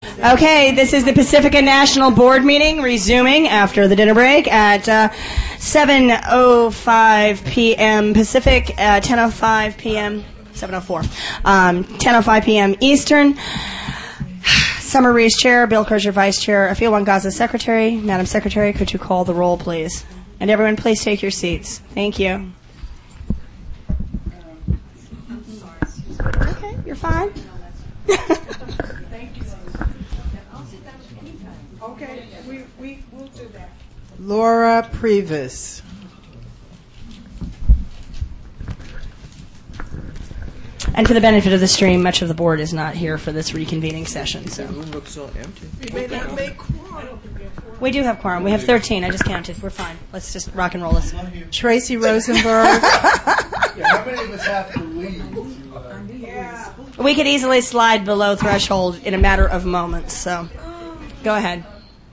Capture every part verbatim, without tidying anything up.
Okay, this is the Pacifica National Board meeting, resuming after the dinner break at uh, seven oh five p.m. Pacific, uh, ten oh five p.m., seven oh four, um, ten oh five p.m. Eastern. Summer Reese Chair, Bill Crozier Vice Chair, Afia Wangaza Secretary. Madam Secretary, could you call the roll, please? And everyone, please take your seats. Thank you. Okay, you're fine. Thank you. Okay, we, we, we'll do that. Laura Previs. And for the benefit of the stream, much of the board is not here for this reconvening session. So The room looks so empty. We may not make quorum. we do have quorum. We have thirteen. I just counted. We're fine. Let's just rock and roll this. Tracy Rosenberg. Yeah, how many of us have to leave? To, uh, Yeah. We could easily slide below threshold in a matter of moments. So go ahead.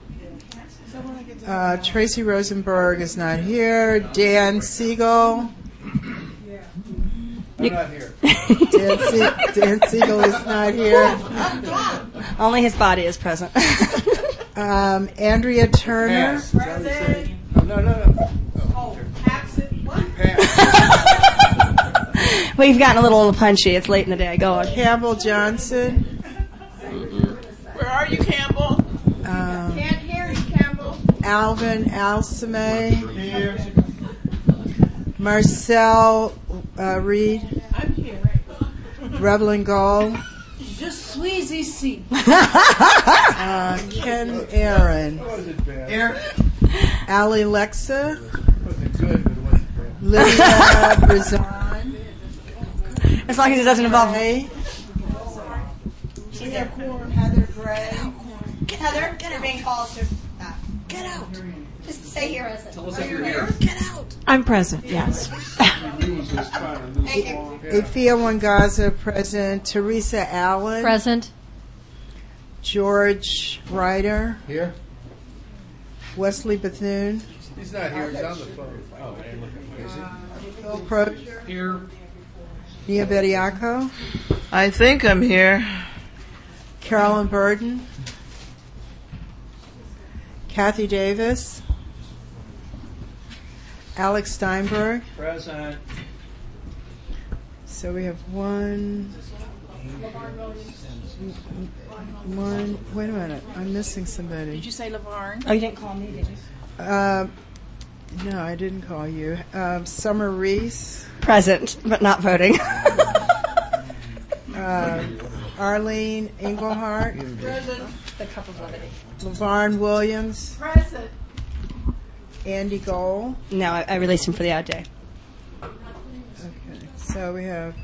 Uh, Tracy Rosenberg is not here. Dan Siegel. I'm not here. Dan, Se- Dan Siegel is not here. Only his body is present. Um, Andrea Turner. Pass. Is that what you're saying? Oh, no, no, no. Oh, absent. What? Pass. We've gotten a little punchy. It's late in the day. Go on. Campbell Johnson. Where are you, Campbell? Um, Can't hear you, Campbell. Alvin Alsame. Here. Marcel uh, Reed. I'm here. Revelyn Gall. Just squeeze ici. Uh, Ken Aaron. It wasn't bad. Here. Ali Lexa. It wasn't good, but it wasn't bad. Lydia Brizan. As long as it doesn't involve. Ray. We have quorum. Heather Gray. Heather, you're being called to. Uh, get out. Just stay here as a. Tell us if you're here. Get out. I'm present, yes. News is trying to move Thank you. along. Yeah. Afia Wangaza, present. Teresa Allen. Present. George Ryder. Here? Wesley Bethune. He's not here. He's on the phone. Oh, I didn't look at him. Is he? Phil Pro. Here. Nia Bediaco. I think I'm here. Carolyn Burden. Kathy Davis. Alex Steinberg. Present. So we have one, one, wait a minute, I'm missing somebody. Did you say LaVarn? Oh, you didn't call me, did you? Uh, no, I didn't call you. Um, Summer Reese, Present, but not voting. uh, Arlene Engelhardt, Present. The cup of levity. LaVarn Williams, Present. Andy Gold. No, I, I released him for the out day. Okay, so we have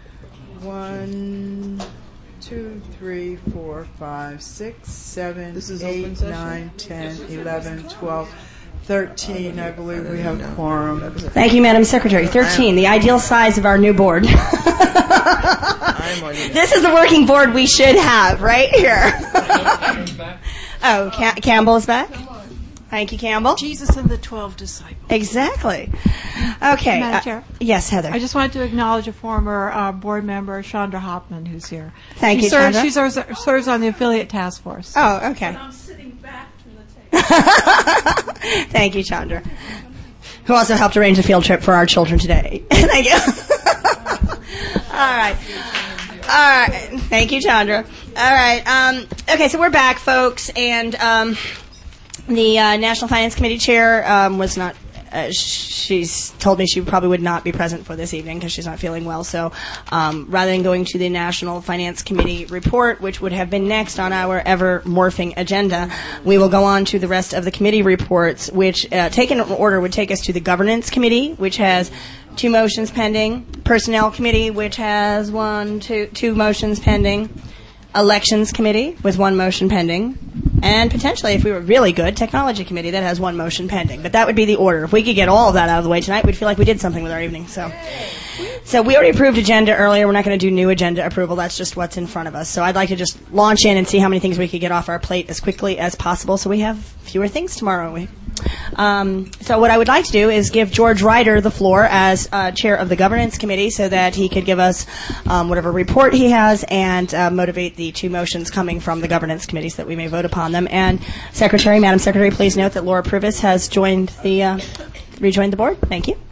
one, two, three, four, five, six, seven, This is open eight, session? nine, ten, eleven, twelve, thirteen. I believe we have quorum. Thank you, Madam Secretary. thirteen, the ideal size of our new board. I'm on you. This is the working board we should have right here. Oh, Cam- Campbell is back? Thank you, Campbell. Jesus and the twelve disciples. Exactly. Okay. Madam uh, Chair? yes, Heather. I just wanted to acknowledge a former uh, board member, Chandra Hoffman, who's here. Thank she you, serves, Chandra. She serves, serves on the affiliate task force. Oh, okay. I'm sitting back from the table. Thank you, Chandra. Who also helped arrange a field trip for our children today. Thank you. All right. All right. Thank you, Chandra. All right. Um, okay, so we're back, folks, and um, the uh, National Finance Committee chair um, was not. Uh, she's told me she probably would not be present for this evening because she's not feeling well. So um, rather than going to the National Finance Committee report, which would have been next on our ever-morphing agenda, we will go on to the rest of the committee reports, which, uh, taken in order, would take us to the Governance Committee, which has two motions pending, Personnel Committee, which has one, two, two motions pending, Elections Committee with one motion pending, and potentially, if we were really good, Technology Committee that has one motion pending. But that would be the order. If we could get all of that out of the way tonight, we'd feel like we did something with our evening. So, so we already approved agenda earlier. We're not going to do new agenda approval. That's just what's in front of us. So I'd like to just launch in and see how many things we could get off our plate as quickly as possible so we have fewer things tomorrow. We Um, so what I would like to do is give George Ryder the floor as uh, chair of the governance committee so that he could give us um, whatever report he has and uh, motivate the two motions coming from the governance committee so that we may vote upon them. And Secretary, Madam Secretary, please note that Laura Pruvis has joined the, uh, rejoined the board. Thank you.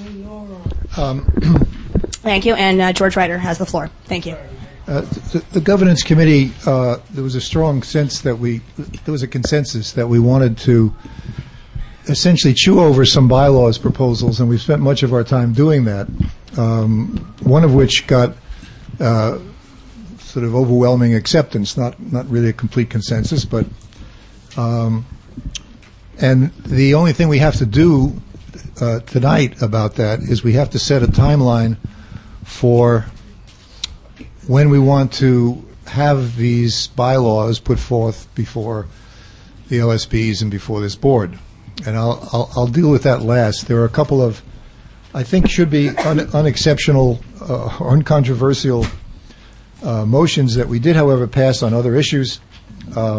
Um, Thank you. And uh, George Ryder has the floor. Thank you. Uh, the, the governance committee, uh, there was a strong sense that we, there was a consensus that we wanted to essentially chew over some bylaws proposals, and we've spent much of our time doing that, um, one of which got uh, sort of overwhelming acceptance, not, not really a complete consensus, but um, and the only thing we have to do uh, tonight about that is we have to set a timeline for when we want to have these bylaws put forth before the L S Bs and before this board. And I'll, I'll, I'll deal with that last. There are a couple of, I think, should be un, unexceptional uh, or uncontroversial uh, motions that we did, however, pass on other issues. Uh,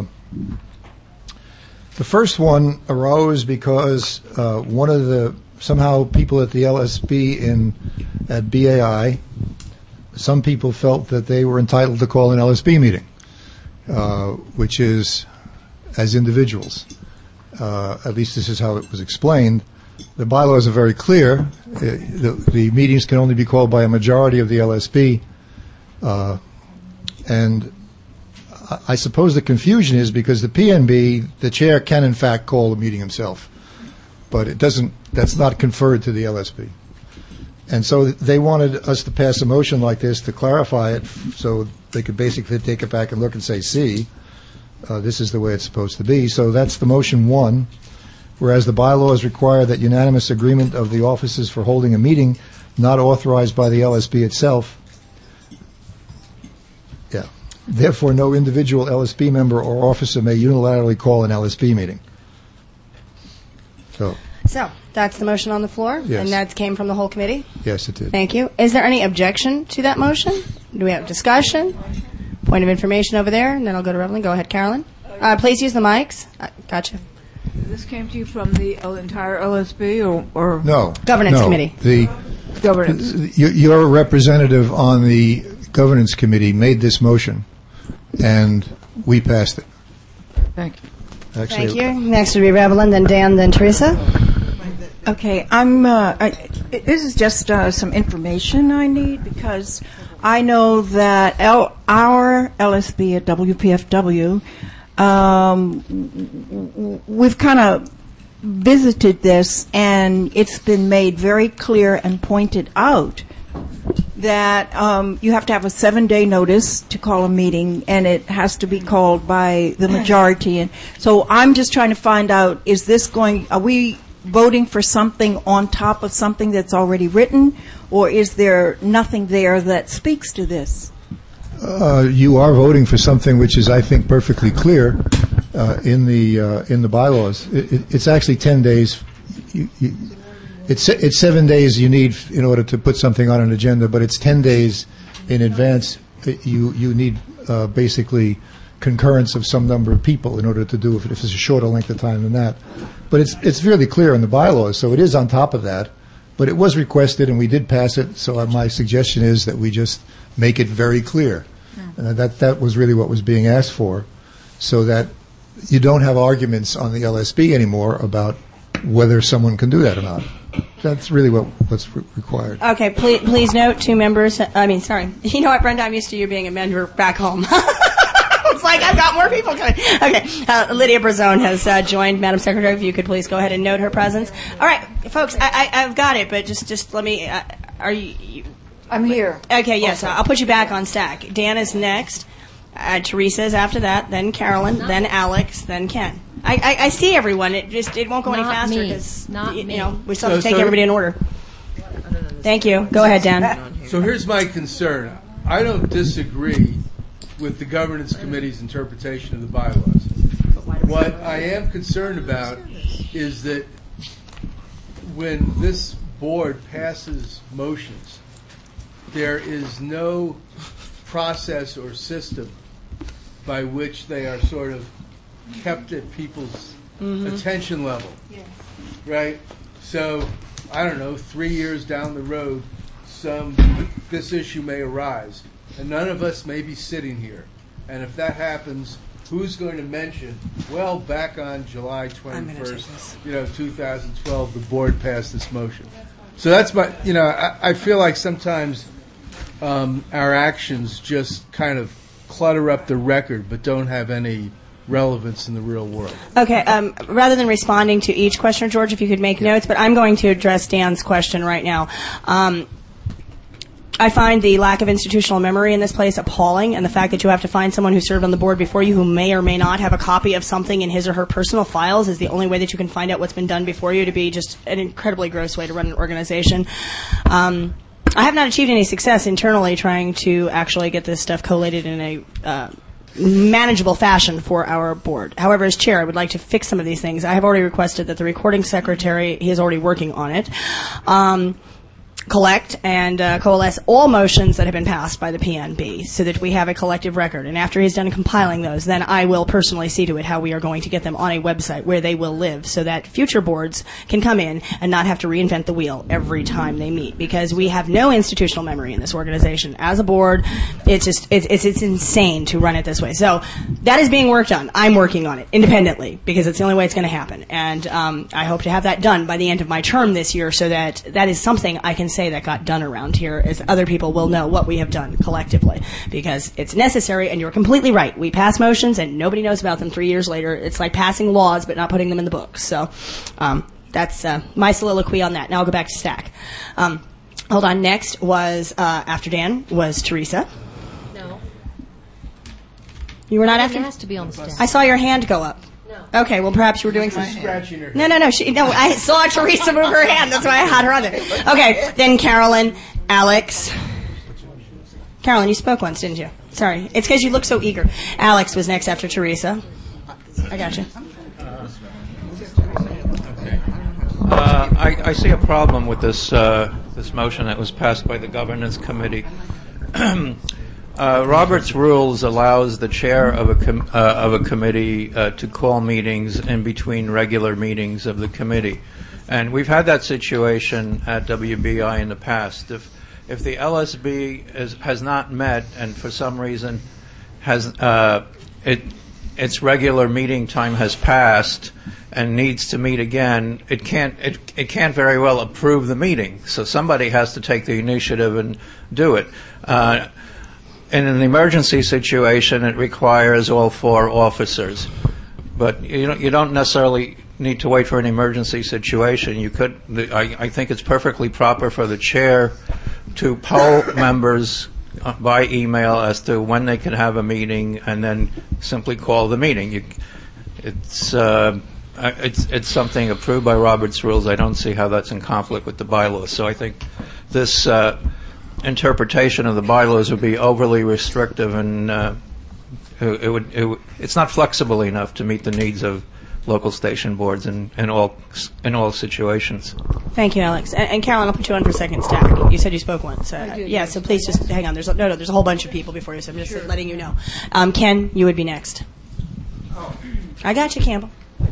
the first one arose because uh, one of the, somehow people at the L S B in, at B A I, some people felt that they were entitled to call an L S B meeting, uh, which is as individuals. Uh, at least this is how it was explained. The bylaws are very clear. Uh, the, the meetings can only be called by a majority of the L S B. Uh, and I, I suppose the confusion is because the P N B, the chair can in fact call the meeting himself. But it doesn't, that's not conferred to the L S B. And so they wanted us to pass a motion like this to clarify it so they could basically take it back and look and say, see, uh, this is the way it's supposed to be. So that's the motion one. Whereas the bylaws require that unanimous agreement of the officers for holding a meeting not authorized by the L S B itself. Yeah. Therefore, no individual L S B member or officer may unilaterally call an L S B meeting. So. So, that's the motion on the floor? Yes. And that came from the whole committee? Yes, it did. Thank you. Is there any objection to that motion? Do we have discussion? Point of information over there, and then I'll go to Revelyn. Go ahead, Carolyn. Uh, please use the mics. Uh, gotcha. This came to you from the L- entire L S B or, or No. Governance no. committee. The governance? Your, your representative on the governance committee made this motion, and we passed it. Thank you. Actually, Thank you. Next would be Revelyn, then Dan, then Teresa. Okay, I'm. Uh, I, this is just uh, some information I need because I know that L, our L S B at W P F W, um, we've kind of visited this, and it's been made very clear and pointed out that um, you have to have a seven-day notice to call a meeting, and it has to be called by the majority. And so I'm just trying to find out: is this going? Are we voting for something on top of something that's already written, or is there nothing there that speaks to this? Uh, you are voting for something which is, I think, perfectly clear uh, in the uh, in the bylaws. It, it, it's actually ten days. You, you, it's it's seven days you need in order to put something on an agenda, but it's ten days in advance. You you need uh, basically concurrence of some number of people in order to do it if it's a shorter length of time than that. But it's it's really clear in the bylaws, so it is on top of that. But it was requested, and we did pass it. So my suggestion is that we just make it very clear. Uh, that that was really what was being asked for, so that you don't have arguments on the L S B anymore about whether someone can do that or not. That's really what, what's re- required. Okay, please, please note, two members, I mean, sorry. You know what, Brenda, I'm used to you being a member back home. It's like I've got more people coming. Okay, uh, Lydia Brazone has uh, joined. Madam Secretary, if you could please go ahead and note her presence. All right, folks, I, I, I've got it, but just, just let me, uh, are you... you I'm here. Okay, yes, I'll put you back on stack. Dan is next. Uh, Teresa is after that, then Carolyn, then Alex, then Ken. I, I, I see everyone. It just it won't go any Not faster me. because Not you, me. you know we still have to So- take so- everybody in order. Thank you. Go ahead, Dan. So here's my concern. I don't disagree with the governance committee's interpretation of the bylaws. What I am concerned about is that when this board passes motions, there is no process or system by which they are sort of kept at people's attention level. Right? So, I don't know, three years down the road, some this issue may arise. And none of us may be sitting here. And if that happens, who's going to mention, well, back on July twenty-first, you know, two thousand twelve, the board passed this motion. So that's my, you know, I, I feel like sometimes um, our actions just kind of clutter up the record but don't have any relevance in the real world. Okay, um, rather than responding to each question, George, if you could make notes, but I'm going to address Dan's question right now. Um, I find the lack of institutional memory in this place appalling, and the fact that you have to find someone who served on the board before you who may or may not have a copy of something in his or her personal files is the only way that you can find out what's been done before you, to be just an incredibly gross way to run an organization. Um, I have not achieved any success internally trying to actually get this stuff collated in a uh, manageable fashion for our board. However, as chair, I would like to fix some of these things. I have already requested that the recording secretary, he is already working on it, um, collect and uh, coalesce all motions that have been passed by the P N B so that we have a collective record. And after he's done compiling those, then I will personally see to it how we are going to get them on a website where they will live so that future boards can come in and not have to reinvent the wheel every time they meet, because we have no institutional memory in this organization. As a board, it's just it's, it's, it's insane to run it this way. So that is being worked on. I'm working on it independently because it's the only way it's going to happen. And um, I hope to have that done by the end of my term this year so that that is something I can say that got done around here, as other people will know what we have done collectively, because it's necessary. And you're completely right. We pass motions and nobody knows about them three years later. It's like passing laws but not putting them in the books. So um, that's uh, my soliloquy on that. Now I'll go back to Stack. Um, hold on. Next was, uh, after Dan, was Teresa. No. You were not It after? has to be on the stack. I saw your hand go up. No. Okay, well, perhaps you were doing something. Scratching her head. No, no, no. She, no, I saw Teresa move her hand. That's why I had her on there. Okay, then Carolyn, Alex. Carolyn, you spoke once, didn't you? Sorry. It's because you look so eager. Alex was next after Teresa. I got you. Uh, I, I see a problem with this uh, this motion that was passed by the governance committee. Uh, Robert's rules allows the chair of a com- uh, of a committee uh, to call meetings in between regular meetings of the committee, and we've had that situation at W B I in the past. If if the L S B is, has not met and for some reason has uh, it its regular meeting time has passed and needs to meet again, it can't it it can't very well approve the meeting. So somebody has to take the initiative and do it. Uh, In an emergency situation, it requires all four officers. But you don't, you don't necessarily need to wait for an emergency situation. You could, the, I, I think it's perfectly proper for the chair to poll members by email as to when they can have a meeting, and then simply call the meeting. You, it's, uh, it's it's something approved by Robert's rules. I don't see how that's in conflict with the bylaws. So I think this Uh, interpretation of the bylaws would be overly restrictive, and uh, it, it would. It w- it's not flexible enough to meet the needs of local station boards in, in all in all situations. Thank you, Alex. And, and Carolyn, I'll put you on for second stack. You said you spoke once. Uh, I did, yeah, yes. so please just hang on. There's a, no, no. There's a whole bunch of people before you, so I'm just Sure. letting you know. Um, Ken, you would be next. Oh. I got you, Campbell.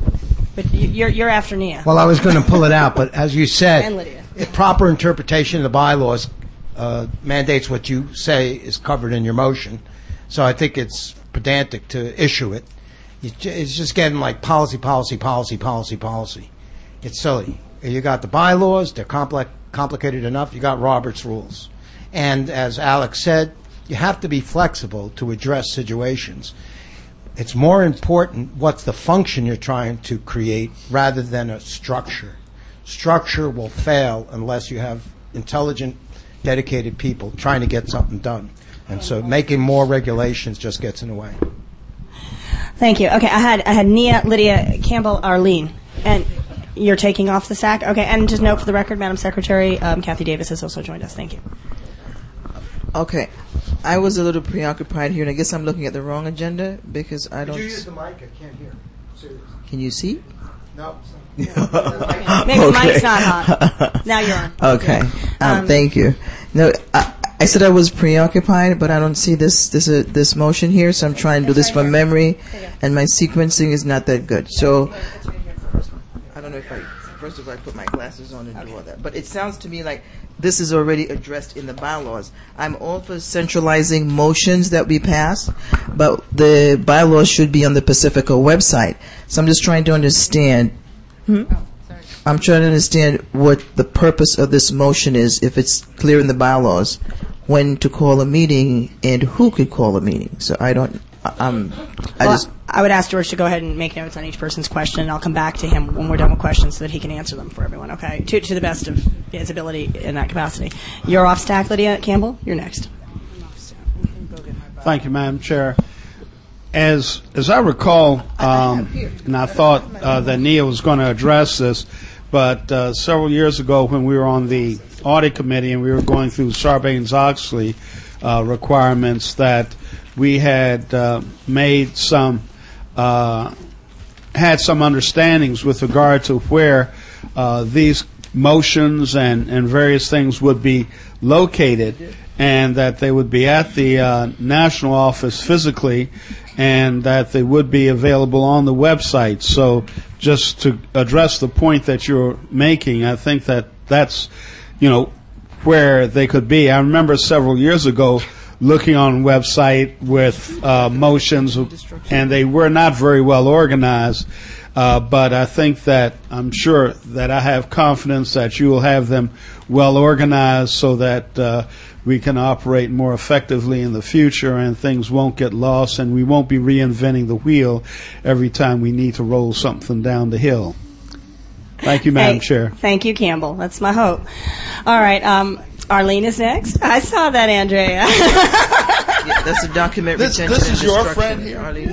But you, you're you're after Nia. Well, I was going to pull it out, but as you And said, Lydia. the proper interpretation of the bylaws uh, mandates what you say is covered in your motion. So I think it's pedantic to issue it. You j- It's just getting like policy, policy, policy, policy, policy. It's silly. You got the bylaws, they're complex, complicated enough. You got Robert's rules. And as Alex said, you have to be flexible to address situations. It's more important what's the function you're trying to create rather than a structure. Structure will fail unless you have intelligent, dedicated people trying to get something done. And so making more regulations just gets in the way. Thank you. Okay, I had I had Nia, Lydia, Campbell, Arlene, and you're taking off the sack. Okay, and just note for the record, Madam Secretary, um, Kathy Davis has also joined us. Thank you. Okay. I was a little preoccupied here, and I guess I'm looking at the wrong agenda because I don't. Could you use the mic? I can't hear. Seriously. Can you see? No. Maybe the mic's not hot. Now you're on. Okay. Um, Um, thank you. No, I, I said I was preoccupied, but I don't see this this uh, this motion here, so I'm trying to do this from memory, and my sequencing is not that good. So know if I, first of all, I put my glasses on and okay. do all that. But it sounds to me like this is already addressed in the bylaws. I'm all for centralizing motions that we pass, but the bylaws should be on the Pacifica website. So I'm just trying to understand. Hmm? Oh, sorry. I'm trying to understand what the purpose of this motion is, if it's clear in the bylaws, when to call a meeting and who could call a meeting. So I don't. Um, I well, just. I would ask George to go ahead and make notes on each person's question, and I'll come back to him when we're done with questions so that he can answer them for everyone, okay? To, to the best of his ability in that capacity. You're off stack, Lydia Campbell. You're next. Thank you, Madam Chair. As as I recall, um, and I thought uh, that Nia was going to address this, but uh, several years ago when we were on the audit committee and we were going through Sarbanes-Oxley uh, requirements, that we had uh, made some Uh, had some understandings with regard to where uh, these motions and, and various things would be located, and that they would be at the uh, national office physically, and that they would be available on the website. So just to address the point that you're making, I think that that's, you know, where they could be. I remember several years ago looking on website with uh, motions, and they were not very well organized. Uh, but I think that I'm sure that I have confidence that you will have them well organized so that uh, we can operate more effectively in the future and things won't get lost and we won't be reinventing the wheel every time we need to roll something down the hill. Thank you, Madam hey, Chair. Thank you, Campbell. That's my hope. All right. Um, Arlene is next. I saw that, Andrea. Yeah, that's a document this, retention This is and your friend here, Arlene.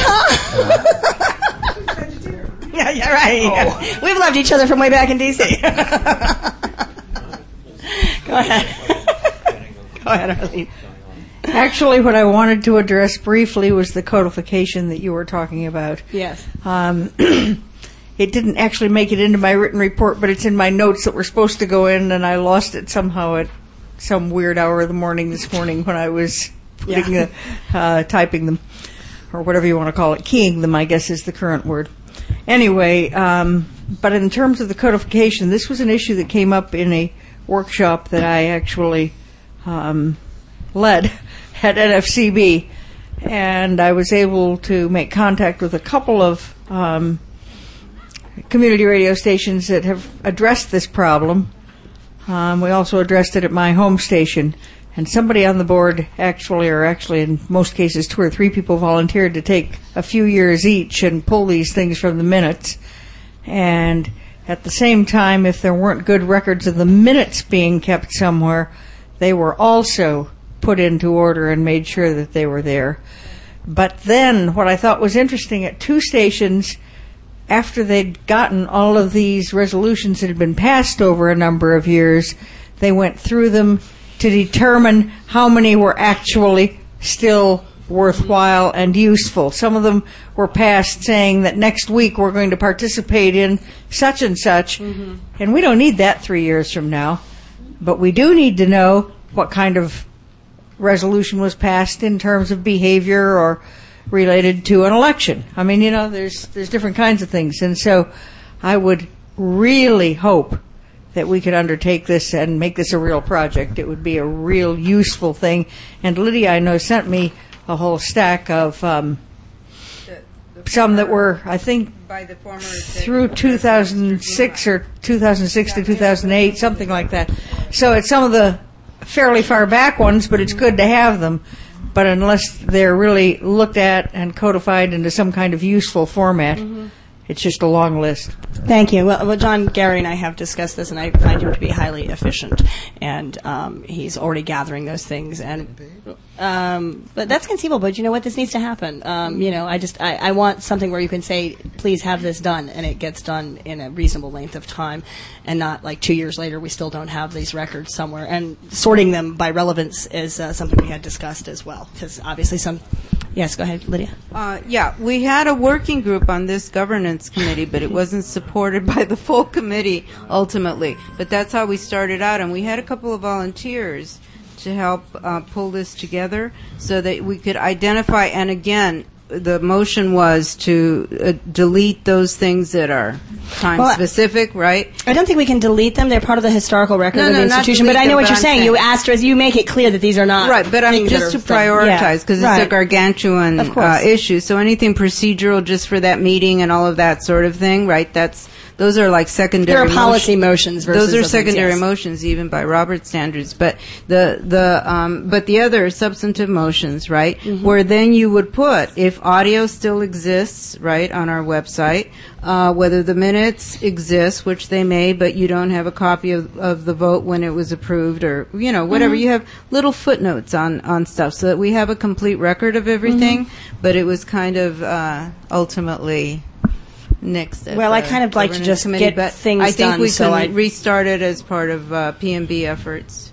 yeah, yeah, right. Oh. We've loved each other from way back in D C Go ahead. Go ahead, Arlene. Actually, what I wanted to address briefly was the codification that you were talking about. Yes. Um, It didn't actually make it into my written report, but it's in my notes that were supposed to go in, and I lost it somehow at some weird hour of the morning this morning when I was putting yeah. the, uh, typing them, or whatever you want to call it, keying them, I guess is the current word. Anyway, um, but in terms of the codification, this was an issue that came up in a workshop that I actually um, led at N F C B, and I was able to make contact with a couple of um, community radio stations that have addressed this problem. Um, we also addressed it at my home station, and somebody on the board actually, or actually in most cases two or three people, volunteered to take a few years each and pull these things from the minutes. And at the same time, if there weren't good records of the minutes being kept somewhere, they were also put into order and made sure that they were there. But then what I thought was interesting, at two stations, after they'd gotten all of these resolutions that had been passed over a number of years, they went through them to determine how many were actually still worthwhile and useful. Some of them were passed saying that next week we're going to participate in such and such, mm-hmm. and we don't need that three years from now. But we do need to know what kind of resolution was passed in terms of behavior or related to an election. I mean, you know, there's there's different kinds of things. And so I would really hope that we could undertake this and make this a real project. It would be a real useful thing. And Lydia, I know, sent me a whole stack of um, the, the some that were, I think, by the former through two thousand six or two thousand six to two thousand eight, something like that. So it's some of the fairly far back ones, but it's good to have them. But unless they're really looked at and codified into some kind of useful format, mm-hmm. it's just a long list. Thank you. Well, well, John, Gary, and I have discussed this, and I find him to be highly efficient. And um, he's already gathering those things. And um, but that's conceivable. But you know what? This needs to happen. Um, you know, I just I, I want something where you can say, "Please have this done," and it gets done in a reasonable length of time, and not like two years later we still don't have these records somewhere. And sorting them by relevance is uh, something we had discussed as well, because obviously some. Yes, go ahead, Lydia. Uh, yeah, we had a working group on this governance committee, but it wasn't supported by the full committee ultimately. But that's how we started out, and we had a couple of volunteers to help uh, pull this together so that we could identify. And again, the motion was to uh, delete those things that are time Well, specific, right? I don't think we can delete them. They're part of the historical record No, of the no, not institution. But delete I know them, what but you're I'm saying. saying- You asterisk, you make it clear that these are not Right, but I mean, things that just are to stuff- prioritize, because yeah. it's a Right. gargantuan Of course. uh, issue. So anything procedural just for that meeting and all of that sort of thing, right? That's those are like secondary. There are policy motion- motions versus those are the things, secondary yes. motions, even by Robert's standards. But the the um, but the other substantive motions, right? Mm-hmm. Where then you would put if audio still exists, right, on our website, uh, whether the minutes exist, which they may, but you don't have a copy of, of the vote when it was approved, or you know whatever. Mhm. You have little footnotes on on stuff so that we have a complete record of everything. Mm-hmm. But it was kind of uh, ultimately nixed. at Well, I the kind of like to governance just committee, get but things I think done, we so can I- restart it as part of uh, P M B efforts.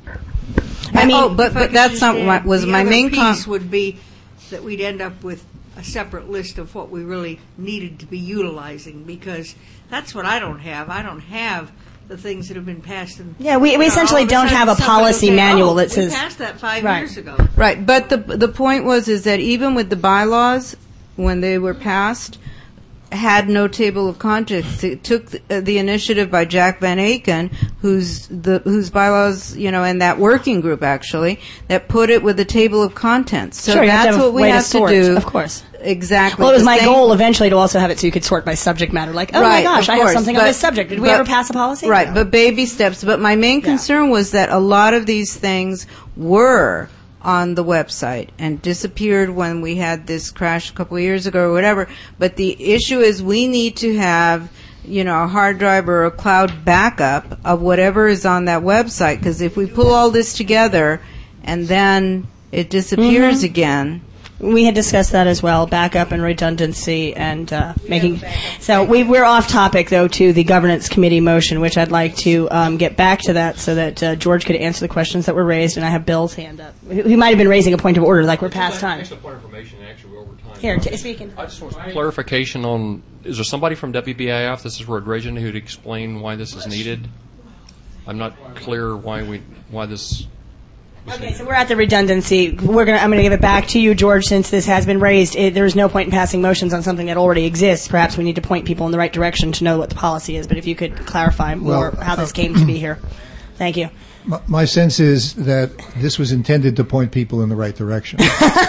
I mean, oh, but If I but could that's just not add, my, was the my other main com- piece would be that we'd end up with a separate list of what we really needed to be utilizing, because that's what I don't have. I don't have the things that have been passed. And, Yeah, we- we you know, essentially all of a don't sudden have a somebody will policy say, manual "Oh, that we says-" passed that five Right. years ago. Right, but the the point was is that even with the bylaws when they were passed, had no table of contents. It took the, uh, the initiative by Jack Van Aken, whose the whose bylaws, you know, and that working group actually that put it with a table of contents. So Sure, you have to that's have a what we way to have to, sort, do. of course. Exactly. Well, it was The my same- goal eventually to also have it so you could sort by subject matter. Like, oh Right, my gosh, of I have course, something on but- this subject. Did we but- ever pass a policy? Right, No. but baby steps. But my main concern was that a lot of these things were on the website and disappeared when we had this crash a couple of years ago or whatever. But the issue is we need to have, you know, a hard drive or a cloud backup of whatever is on that website. Because if we pull all this together and then it disappears Mhm. again. We had discussed that as well, backup and redundancy, and uh, making. So we, we're off topic though to the governance committee motion, which I'd like to um, get back to that so that uh, George could answer the questions that were raised. And I have Bill's hand up. He might have been raising a point of order, like we're past time. Thanks for information. Actually, we're over time. Here, t- speaking. I just want clarification on: is there somebody from W B A F? This is Road Region who'd explain why this is needed. I'm not clear why we why this. Okay, so we're at the redundancy. We're gonna. I'm going to give it back to you, George, since this has been raised. It, there's no point in passing motions on something that already exists. Perhaps we need to point people in the right direction to know what the policy is. But if you could clarify more Well, how this uh, came to be here, thank you. My, my sense is that this was intended to point people in the right direction.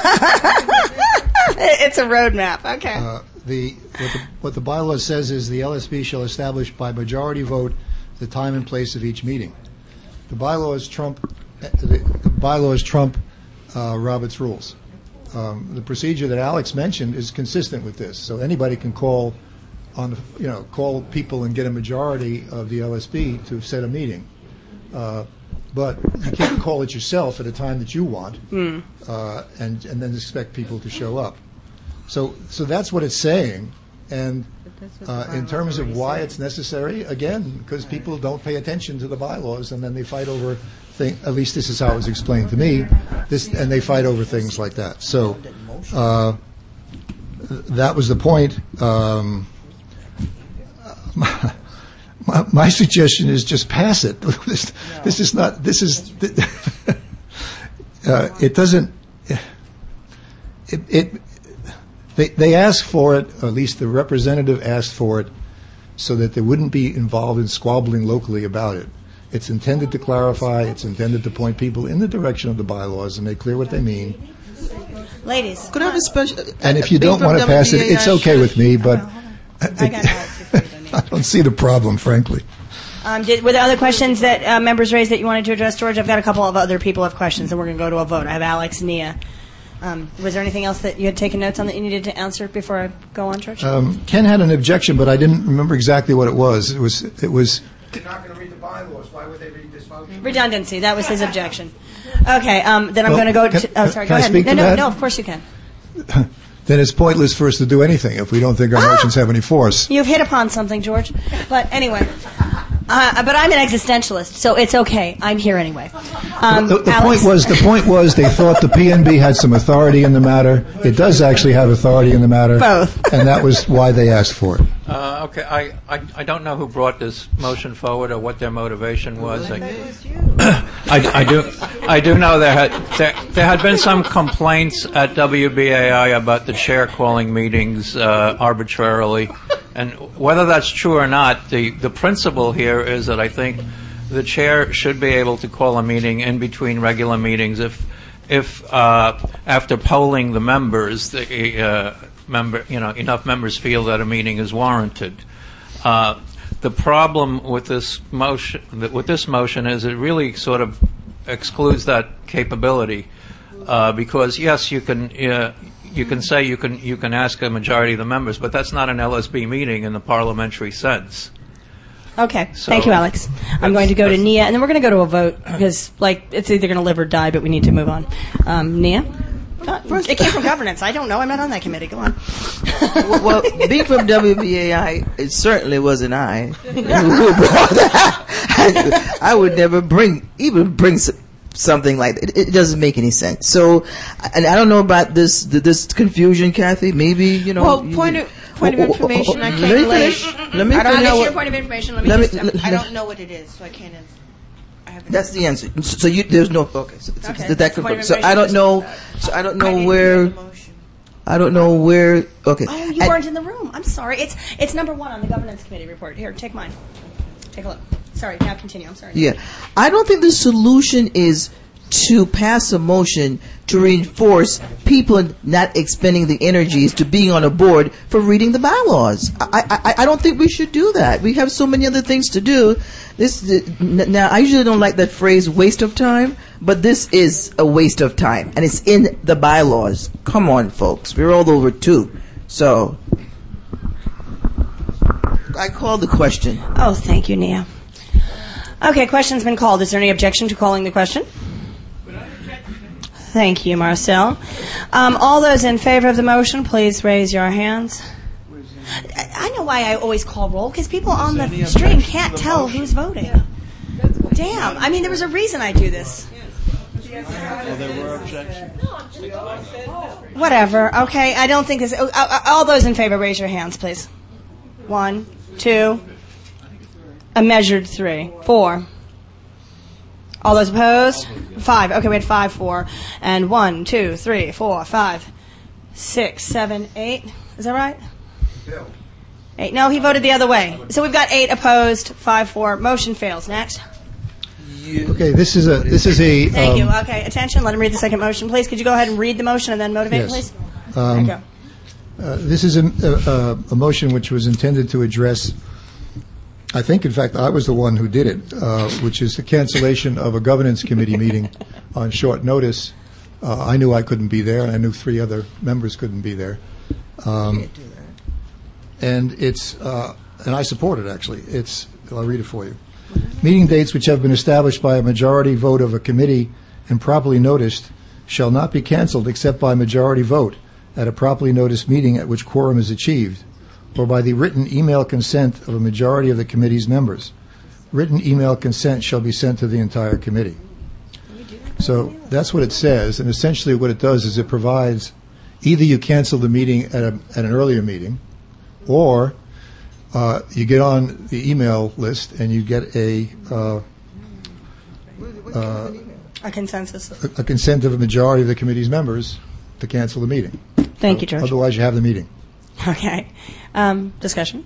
It's a roadmap. Okay. Uh, the, what the what the bylaw says is the L S B shall establish by majority vote the time and place of each meeting. The bylaws trump uh, the, the bylaws trump uh, Robert's rules. Um, the procedure that Alex mentioned is consistent with this, so anybody can call on the, you know call people and get a majority of the L S B to set a meeting. Uh, but you can't call it yourself at a time that you want, Mm. uh, and and then expect people to show up. So, so that's what it's saying. And uh, in terms of why it's necessary, again, because people don't pay attention to the bylaws, and then they fight over things. At least this is how it was explained to me. This, and they fight over things like that. So, uh, that was the point. Um, my, my, my suggestion is just pass it. this, this is not. This is. uh, it doesn't. It. it They, they asked for it, or at least the representative asked for it, so that they wouldn't be involved in squabbling locally about it. It's intended to clarify, it's intended to point people in the direction of the bylaws and make clear what they mean. Ladies. Could I have a special... And if you don't want to pass it, it's okay with me, but I got Alex. I don't see the problem, frankly. Um, did, were there other questions that uh, members raised that you wanted to address, George? I've got a couple of other people who have questions, and we're going to go to a vote. I have Alex, Nia. Um, was there anything else that you had taken notes on that you needed to answer before I go on, George? Um, Ken had an objection, but I didn't remember exactly what it was. It was, it was You're not going to read the bylaws. Why would they read this motion? Redundancy. That was his objection. Okay, um, then I'm Well, going to go can- to... Oh, sorry, can go I ahead. speak no, to no, that? no, of course you can. then it's pointless for us to do anything if we don't think our Ah! motions have any force. You've hit upon something, George. But anyway... Uh, but I'm an existentialist, so it's okay. I'm here anyway. Um, The, the Alex? point was, the point was, they thought the P N B had some authority in the matter. It does actually have authority in the matter. Both. And that was why they asked for it. Uh, okay, I, I, I don't know who brought this motion forward or what their motivation was. I, I, I do I do know there had there, there had been some complaints at W B A I about the chair calling meetings uh, arbitrarily, And whether that's true or not, the, the principle here is that I think the chair should be able to call a meeting in between regular meetings if, if uh, after polling the members, the uh, member, you know, enough members feel that a meeting is warranted. Uh, the problem with this motion, with this motion, is it really sort of excludes that capability, uh, because yes, you can. Uh, You can say you can you can ask a majority of the members, but that's not an L S B meeting in the parliamentary sense. Okay, So thank you, Alex. I'm going to go to Nia, and then we're going to go to a vote because, like, it's either going to live or die, but we need to move on. Um, Nia, uh, it came from governance. I don't know. I'm not on that committee. Go on. well, well, being from W B A I, it certainly wasn't I who brought that. I, I would never bring even bring. Something like that. It, it doesn't make any sense. So, and I don't know about this this confusion, Kathy. Maybe you know. Well, point of point of information. I can't let me relate. finish. Let me I don't finish. know your point of information. Let me Let me- just. let- I don't know what it is, so I can't answer. I haven't. That's the answer. So you there's no okay. So, so Okay, that that's the point confirms. of So I don't information. know. So I don't know where. I don't know where. Okay. Oh, you And- weren't in the room. I'm sorry. It's it's number one on the governance committee report. Here, take mine. Take a look. Sorry. Now continue. I'm sorry. Yeah, I don't think the solution is to pass a motion to reinforce people not expending the energies to being on a board for reading the bylaws. I, I, I don't think we should do that. We have so many other things to do. This now, I usually don't like that phrase "waste of time," but this is a waste of time, and it's in the bylaws. Come on, folks, we're all over two. So, I call the question. Oh, thank you, Nia. Okay, question's been called. Is there any objection to calling the question? Thank you, Marcel. Um, all those in favor of the motion, please raise your hands. I I know why I always call roll, because people on the stream can't tell who's voting. Damn. I mean, there was a reason I do this. there were objections. Whatever. Okay, I don't think this... Uh, uh, all those in favor, raise your hands, please. One, two, a measured three, four. All those opposed? Five. Okay, we had five, four. And one, two, three, four, five, six, seven, eight. Is that right? Eight. No, he voted the other way. So we've got eight opposed, five, four. Motion fails. Next. Okay, this is a this is a. Thank um, you. Okay, attention. Let him read the second motion, please. Could you go ahead and read the motion and then motivate, Yes. please? Um, Thank you. Uh, this is a, a, a motion which was intended to address, I think, in fact, I was the one who did it, uh, which is the cancellation of a governance committee meeting on short notice. Uh, I knew I couldn't be there, and I knew three other members couldn't be there. Um, and it's, uh, and I support it, actually. It's, I'll read it for you. Meeting dates which have been established by a majority vote of a committee and properly noticed shall not be canceled except by majority vote at a properly noticed meeting at which quorum is achieved, or by the written email consent of a majority of the committee's members. Written email consent shall be sent to the entire committee. So that's what it says, and essentially what it does is it provides either you cancel the meeting at, a, at an earlier meeting, or uh, you get on the email list and you get a uh, uh, A consensus. a, a consent of a majority of the committee's members to cancel the meeting. Thank you, George. Otherwise, you have the meeting. Okay. Um, discussion?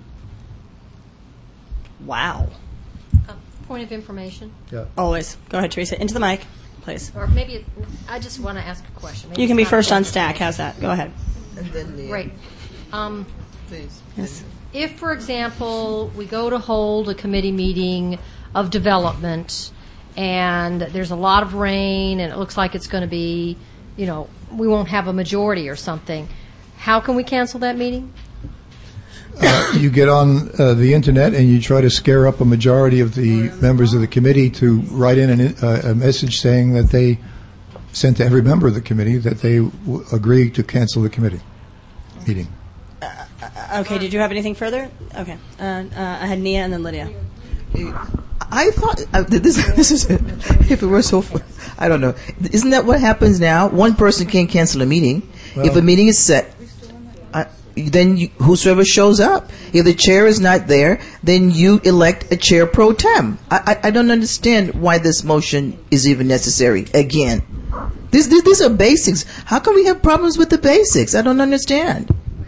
Wow. Uh, point of information. Yeah. Always. Go ahead, Teresa. Into the mic, please. Or maybe it, I just want to ask a question. Maybe You can it's be not first point on of stack. information. How's that? Go ahead. And then the, Great. Um, Please. Yes. if, for example, we go to hold a committee meeting of development and there's a lot of rain and it looks like it's going to be, you know, we won't have a majority or something, how can we cancel that meeting? Uh, you get on uh, the internet and you try to scare up a majority of the members of the committee to write in an, uh, a message saying that they sent to every member of the committee that they w- agree to cancel the committee meeting. Okay, did you have anything further? Okay. Uh, uh, I had Nia and then Lydia. I thought uh, this. This is if it were so. I don't know. Isn't that what happens now? One person can't cancel a meeting. Well, if a meeting is set, uh, then you, whosoever shows up. If the chair is not there, then you elect a chair pro tem. I, I, I don't understand why this motion is even necessary. Again, this, this, these are basics. How can we have problems with the basics? I don't understand.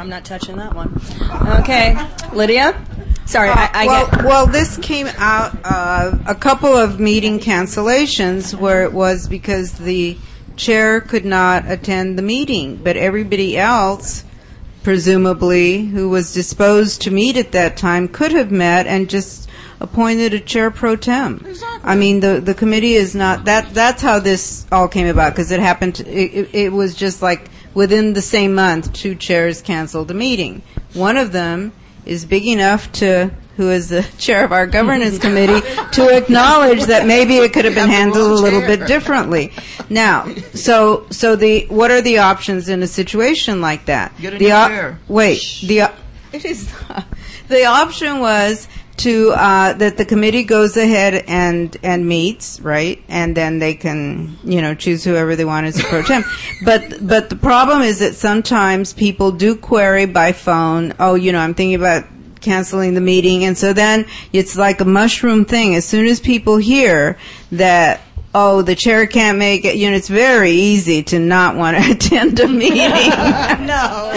I'm not touching that one. Okay, Lydia. Sorry, Uh, I, I well, get. well, this came out of a couple of meeting cancellations where it was because the chair could not attend the meeting, but everybody else, presumably, who was disposed to meet at that time, could have met and just appointed a chair pro tem. Exactly. I mean, the the committee is not that. That's how this all came about, because it happened. It, it, it was just like within the same month, two chairs canceled a meeting. One of them is big enough to, who is the chair of our governance committee, to acknowledge that maybe it could have been handled a little bit differently. Now, so so the what are the options in a situation like that? Get a the new op- chair. Wait, the op- it is not. The option was to uh, that the committee goes ahead and and meets, right, and then they can, you know, choose whoever they want as a pro tem. But but the problem is that sometimes people do query by phone. Oh, you know, I'm thinking about canceling the meeting, and so then it's like a mushroom thing. As soon as people hear that, oh, the chair can't make it, you know, it's very easy to not want to attend a meeting. No.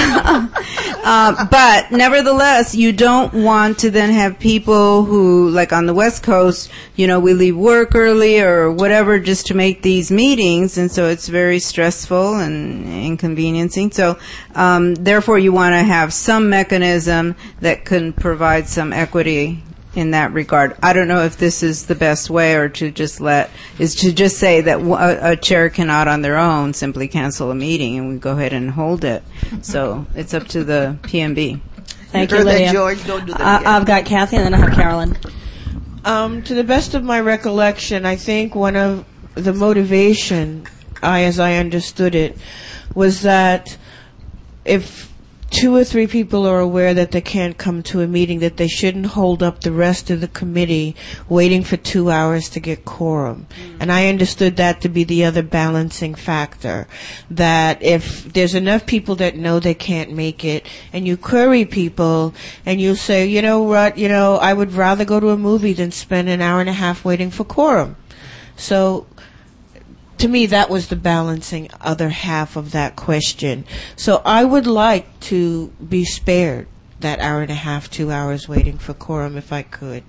uh, but nevertheless, you don't want to then have people who, like on the West Coast, you know, we leave work early or whatever just to make these meetings, and so it's very stressful and inconveniencing. So, um, therefore, you want to have some mechanism that can provide some equity in that regard. I don't know if this is the best way, or to just let, is to just say that a, a chair cannot on their own simply cancel a meeting and we go ahead and hold it. So it's up to the P M B. Thank You you, heard that, Lydia. George? Don't do that I, again. I've got Kathy, and then I have Carolyn. Um, to the best of my recollection, I think one of the motivation, I, as I understood it, was that if two or three people are aware that they can't come to a meeting, that they shouldn't hold up the rest of the committee waiting for two hours to get quorum. Mm-hmm. And I understood that to be the other balancing factor, that if there's enough people that know they can't make it, and you query people, and you say, you know what, you know, I would rather go to a movie than spend an hour and a half waiting for quorum. So, to me, that was the balancing other half of that question. So I would like to be spared that hour and a half, two hours waiting for quorum if I could.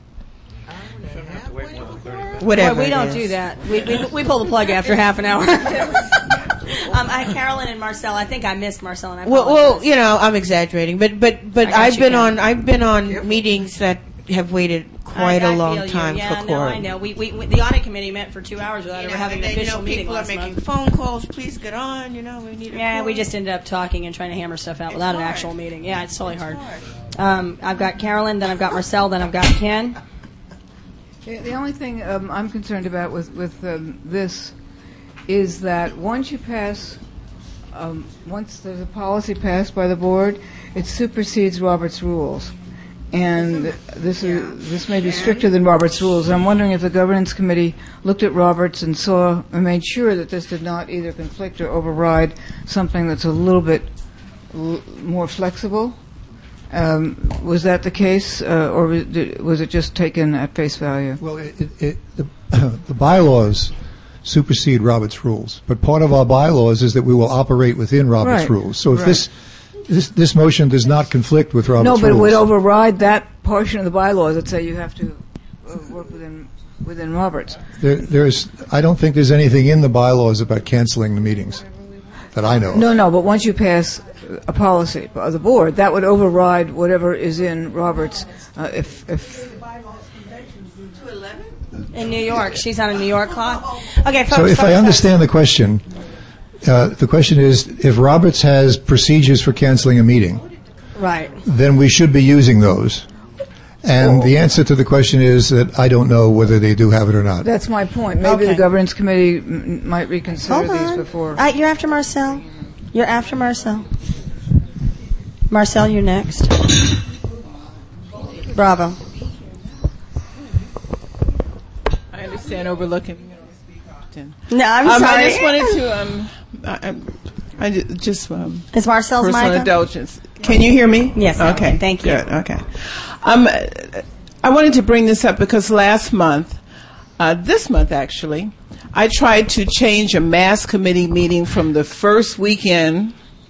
Whatever. Well, we it don't is. do that. We, we we pull the plug after half an hour. um, I, Carolyn and Marcel. I think I missed Marcel, and I Well, apologize. well, you know, I'm exaggerating, but but but I got I've you, been Karen. on I've been on meetings that have waited quite I, a I long feel you. time yeah, for no, quorum. I know. We, we, we the audit committee met for two hours without You ever know, having and an then, you official know, meeting people are last making month. phone calls. Please get on. You know, we need. A Yeah, quorum. we just ended up talking and trying to hammer stuff out It's without an hard. actual meeting. Yeah, it's totally hard. Um, I've got Carolyn, then I've got Marcel, then I've got Ken. The the only thing um, I'm concerned about with with um, this is that once you pass, um, once there's a policy passed by the board, it supersedes Robert's rules, and this is this may be stricter than Robert's rules. And I'm wondering if the governance committee looked at Roberts and saw and made sure that this did not either conflict or override something that's a little bit l- more flexible. Um, was that the case, uh, or was it, was it just taken at face value? Well, it, it, it, the, the bylaws supersede Robert's rules, but part of our bylaws is that we will operate within Robert's Right. rules. So if Right. this, this this motion does not conflict with Robert's No, rules. but it would override that portion of the bylaws that say you have to uh, work within within Roberts. There, there's, I don't think there's anything in the bylaws about canceling the meetings that I know of. No, no, but once you pass a policy of the board, that would override whatever is in Roberts. Uh, if if In New York. She's on a New York clock. Okay, folks. So if folks, I understand the question, uh, the question is, if Roberts has procedures for canceling a meeting, Right. then we should be using those. And the answer to the question is that I don't know whether they do have it or not. that's my point. Maybe Okay. the governance committee m- might reconsider Hold these on. before. Uh, you're after Marcel. You're after Marcel. Marcel, you're next. Bravo. I understand overlooking. No, I'm um, sorry. I just wanted to. Um, I, I, I ju- just. Um, Is Marcel's personal mic on? indulgence. Can you hear me? Yes. Okay. Thank you. Good. Okay. Um, I wanted to bring this up because last month, uh, this month actually, I tried to change a mass committee meeting from the first weekend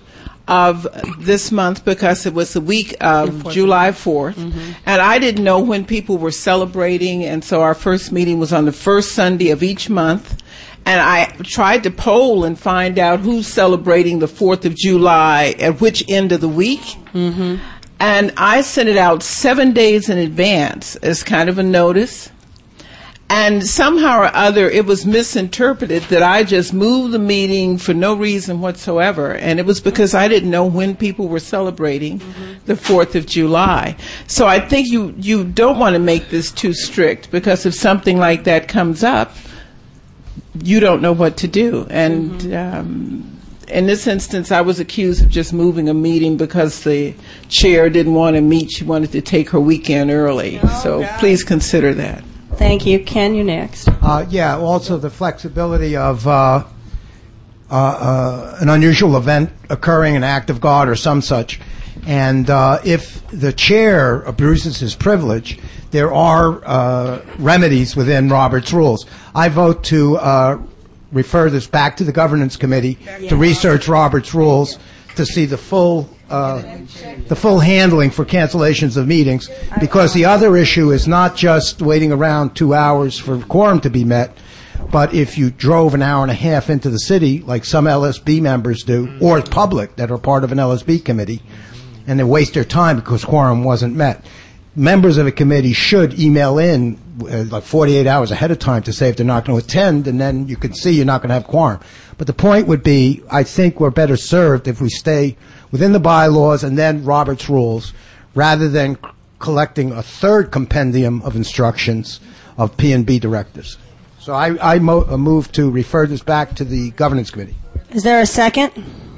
of this month because it was the week of July fourth. Mm-hmm. And I didn't know when people were celebrating, and so our first meeting was on the first Sunday of each month. And I tried to poll and find out who's celebrating the fourth of July at which end of the week. Mm-hmm. And I sent it out seven days in advance as kind of a notice. And somehow or other, it was misinterpreted that I just moved the meeting for no reason whatsoever. And it was because I didn't know when people were celebrating mm-hmm. the fourth of July. So I think you, you don't want to make this too strict, because if something like that comes up, you don't know what to do. And mm-hmm. um, in this instance, I was accused of just moving a meeting because the chair didn't want to meet. She wanted to take her weekend early. Oh, so God. Please consider that. Thank you. Ken, you're next. Uh, yeah, also the flexibility of uh, uh, uh, an unusual event occurring, an act of God or some such. And uh, if the chair abuses his privilege, there are uh, remedies within Robert's rules. I vote to uh, refer this back to the governance committee to research Robert's rules to see the full uh, the full handling for cancellations of meetings, because the other issue is not just waiting around two hours for quorum to be met, but if you drove an hour and a half into the city, like some L S B members do, or public that are part of an L S B committee, and they waste their time because quorum wasn't met. Members of a committee should email in uh, like forty-eight hours ahead of time to say if they're not going to attend, and then you can see you're not going to have quorum. But the point would be, I think we're better served if we stay within the bylaws and then Robert's rules, rather than c- collecting a third compendium of instructions of P and B directives. So I, I mo- move to refer this back to the governance committee. Is there a second?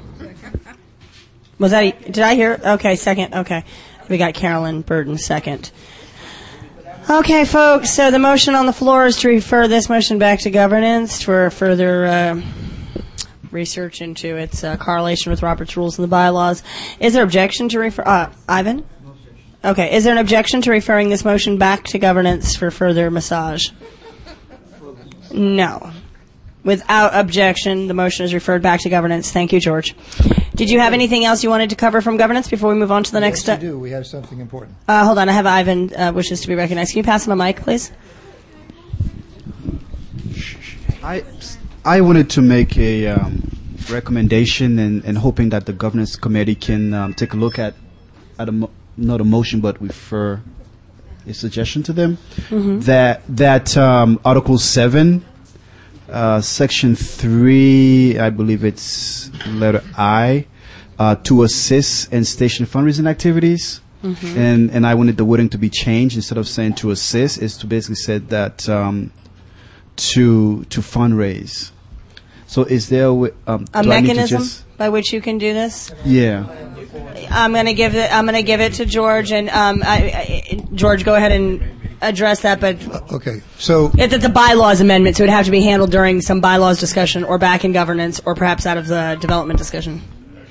Was that? A, did I hear? Okay, second. Okay. We got Carolyn Burton second. Okay, folks, so the motion on the floor is to refer this motion back to governance for further uh, research into its uh, correlation with Robert's rules and the bylaws. Is there objection to refer? Uh, Ivan? Okay, is there an objection to referring this motion back to governance for further massage? No. Without objection, the motion is referred back to governance. Thank you, George. Did you have anything else you wanted to cover from governance before we move on to the next step? Yes, we do. We have something important. Uh, hold on. I have Ivan uh, wishes to be recognized. Can you pass him a mic, please? I, I wanted to make a um, recommendation and, and hoping that the governance committee can um, take a look at, at a mo- not a motion, but refer a suggestion to them, mm-hmm. that, that um, Article seven, Uh, section three, I believe it's letter I, uh, to assist in station fundraising activities. Mm-hmm. And, and I wanted the wording to be changed. Instead of saying to assist, is to basically say that um, to to fundraise. So is there a, w- um, a mechanism by which you can do this? Yeah. I'm going to give it. I'm going to give it to George, and um, I, I, George, go ahead and address that. But okay, so if it's a bylaws amendment, so it would have to be handled during some bylaws discussion, or back in governance, or perhaps out of the development discussion.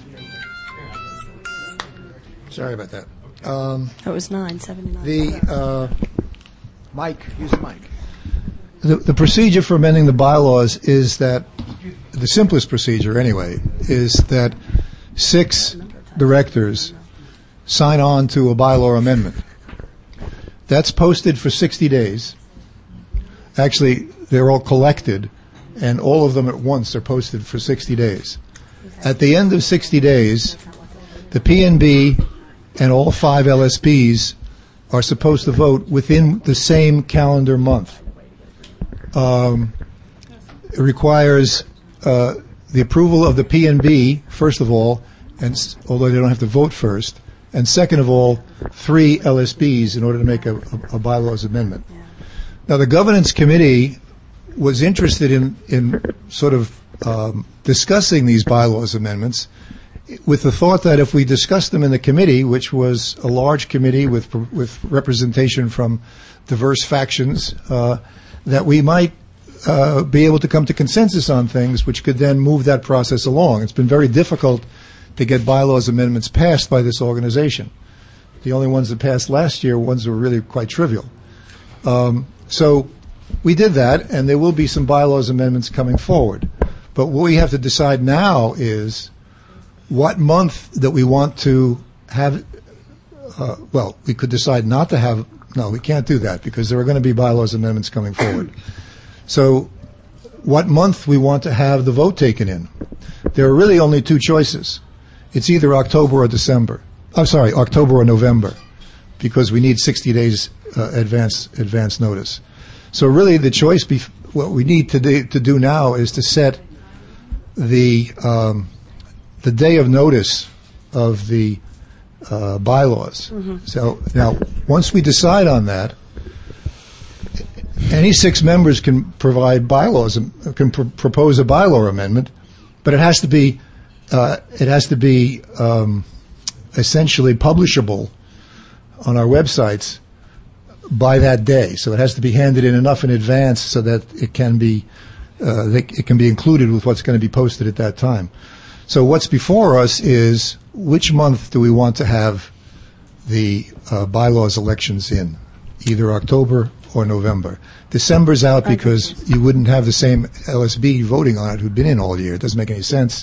Sorry about that. Um, it was nine seventy-nine. The uh, Mike, use the mic. The, the procedure for amending the bylaws is that the simplest procedure, anyway, is that six directors sign on to a bylaw amendment. That's posted for sixty days. Actually, they're all collected, and all of them at once are posted for sixty days. At the end of sixty days, the P N B and all five L S Bs are supposed to vote within the same calendar month. Um, it requires uh, the approval of the P N B, first of all, and s- although they don't have to vote first, and second of all, three L S Bs in order to make a, a, a bylaws amendment. Yeah. Now, the governance committee was interested in, in sort of um, discussing these bylaws amendments with the thought that if we discussed them in the committee, which was a large committee with with representation from diverse factions, uh, that we might uh, be able to come to consensus on things which could then move that process along. It's been very difficult to get bylaws amendments passed by this organization. The only ones that passed last year were ones that were really quite trivial. Um, so we did that, and there will be some bylaws amendments coming forward. But what we have to decide now is what month that we want to have, uh, well, we could decide not to have, no, we can't do that because there are going to be bylaws amendments coming forward. So what month we want to have the vote taken in. There are really only two choices. It's either October or December. I'm sorry, October or November, because we need sixty days uh, advance advance notice. So really the choice, bef- what we need to do, to do now is to set the um, the day of notice of the uh, bylaws. Mm-hmm. So now, once we decide on that, any six members can provide bylaws, can pr- propose a bylaw amendment, but it has to be uh, it has to be um, essentially publishable on our websites by that day. So it has to be handed in enough in advance so that it can be uh, it can be included with what's going to be posted at that time. So what's before us is which month do we want to have the uh, bylaws elections in, either October or November. December's out because you wouldn't have the same L S B voting on it who'd been in all year. It doesn't make any sense.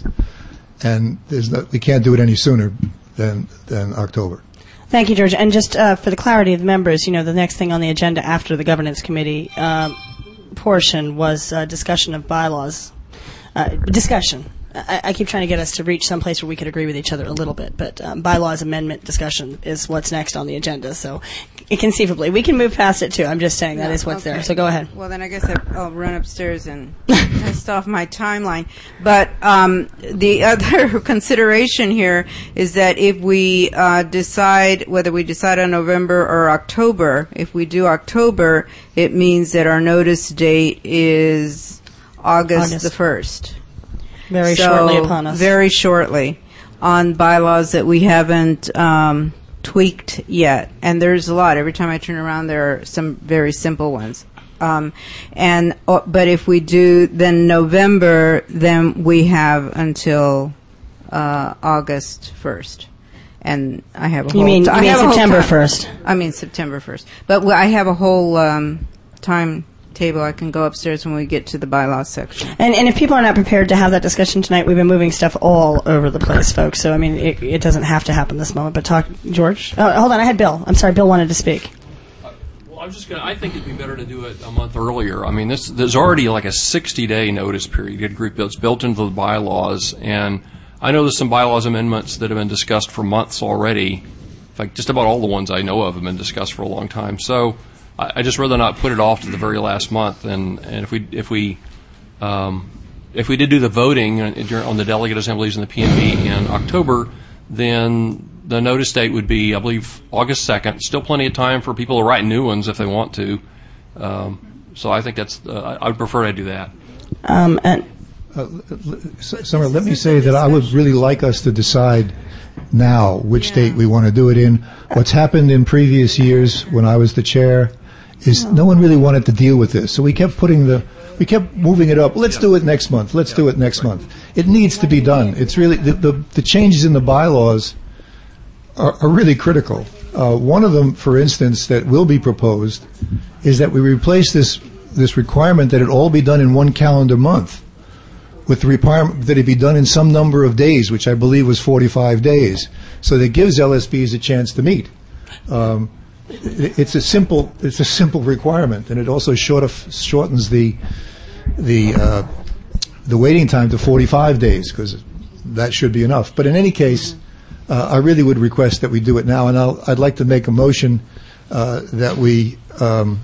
And there's no, we can't do it any sooner than than October. Thank you, George. And just uh, for the clarity of the members, you know, the next thing on the agenda after the governance committee um, portion was uh, discussion of bylaws. Uh, discussion. I, I keep trying to get us to reach some place where we could agree with each other a little bit, but um, bylaws amendment discussion is what's next on the agenda. So conceivably, we can move past it too. I'm just saying that No, is what's okay. there. So go ahead. Well, then I guess I- I'll run upstairs and test off my timeline. But um, the other consideration here is that if we uh, decide, whether we decide on November or October, if we do October, it means that our notice date is August, August. the first. Very So, shortly upon us. Very shortly on bylaws that we haven't um, tweaked yet. And there's a lot. Every time I turn around, there are some very simple ones. Um, and uh, but if we do then November, then we have until uh, August first. And I have a You whole mean- t- you I mean have a whole September time- first. I mean September first. But w- I have a whole um, time table. I can go upstairs when we get to the bylaws section. And, and if people are not prepared to have that discussion tonight, we've been moving stuff all over the place, folks. So, I mean, it, it doesn't have to happen this moment. But talk, George. Oh, hold on. I had Bill. I'm sorry. Bill wanted to speak. Well, I'm just going to, I think it'd be better to do it a month earlier. I mean, this, there's already like a sixty-day notice period. You get group that's built into the bylaws. And I know there's some bylaws amendments that have been discussed for months already. In fact, just about all the ones I know of have been discussed for a long time. So I, I just rather not put it off to the very last month. And, and if we, if we, um, if we did do the voting on the delegate assemblies and the P M B in October, then the notice date would be, I believe, August second. Still plenty of time for people to write new ones if they want to. Um, so I think that's, uh, I would prefer to do that. Um, and Uh, Summer, let me say that I would really like us to decide now which date we want to do it in. What's happened in previous years when I was the chair is no one really wanted to deal with this. So we kept putting the, we kept moving it up. Let's do it next month. Let's do it next month. It needs to be done. It's really, the, the, the changes in the bylaws are, are really critical. Uh, one of them, for instance, that will be proposed is that we replace this, this requirement that it all be done in one calendar month with the requirement that it be done in some number of days, which I believe was forty-five days. So that gives L S Bs a chance to meet. Um, it, it's a simple, it's a simple requirement, and it also short of, shortens the the uh, the waiting time to forty-five days, because that should be enough. But in any case, uh, I really would request that we do it now, and I'll, I'd like to make a motion uh, that we. Um,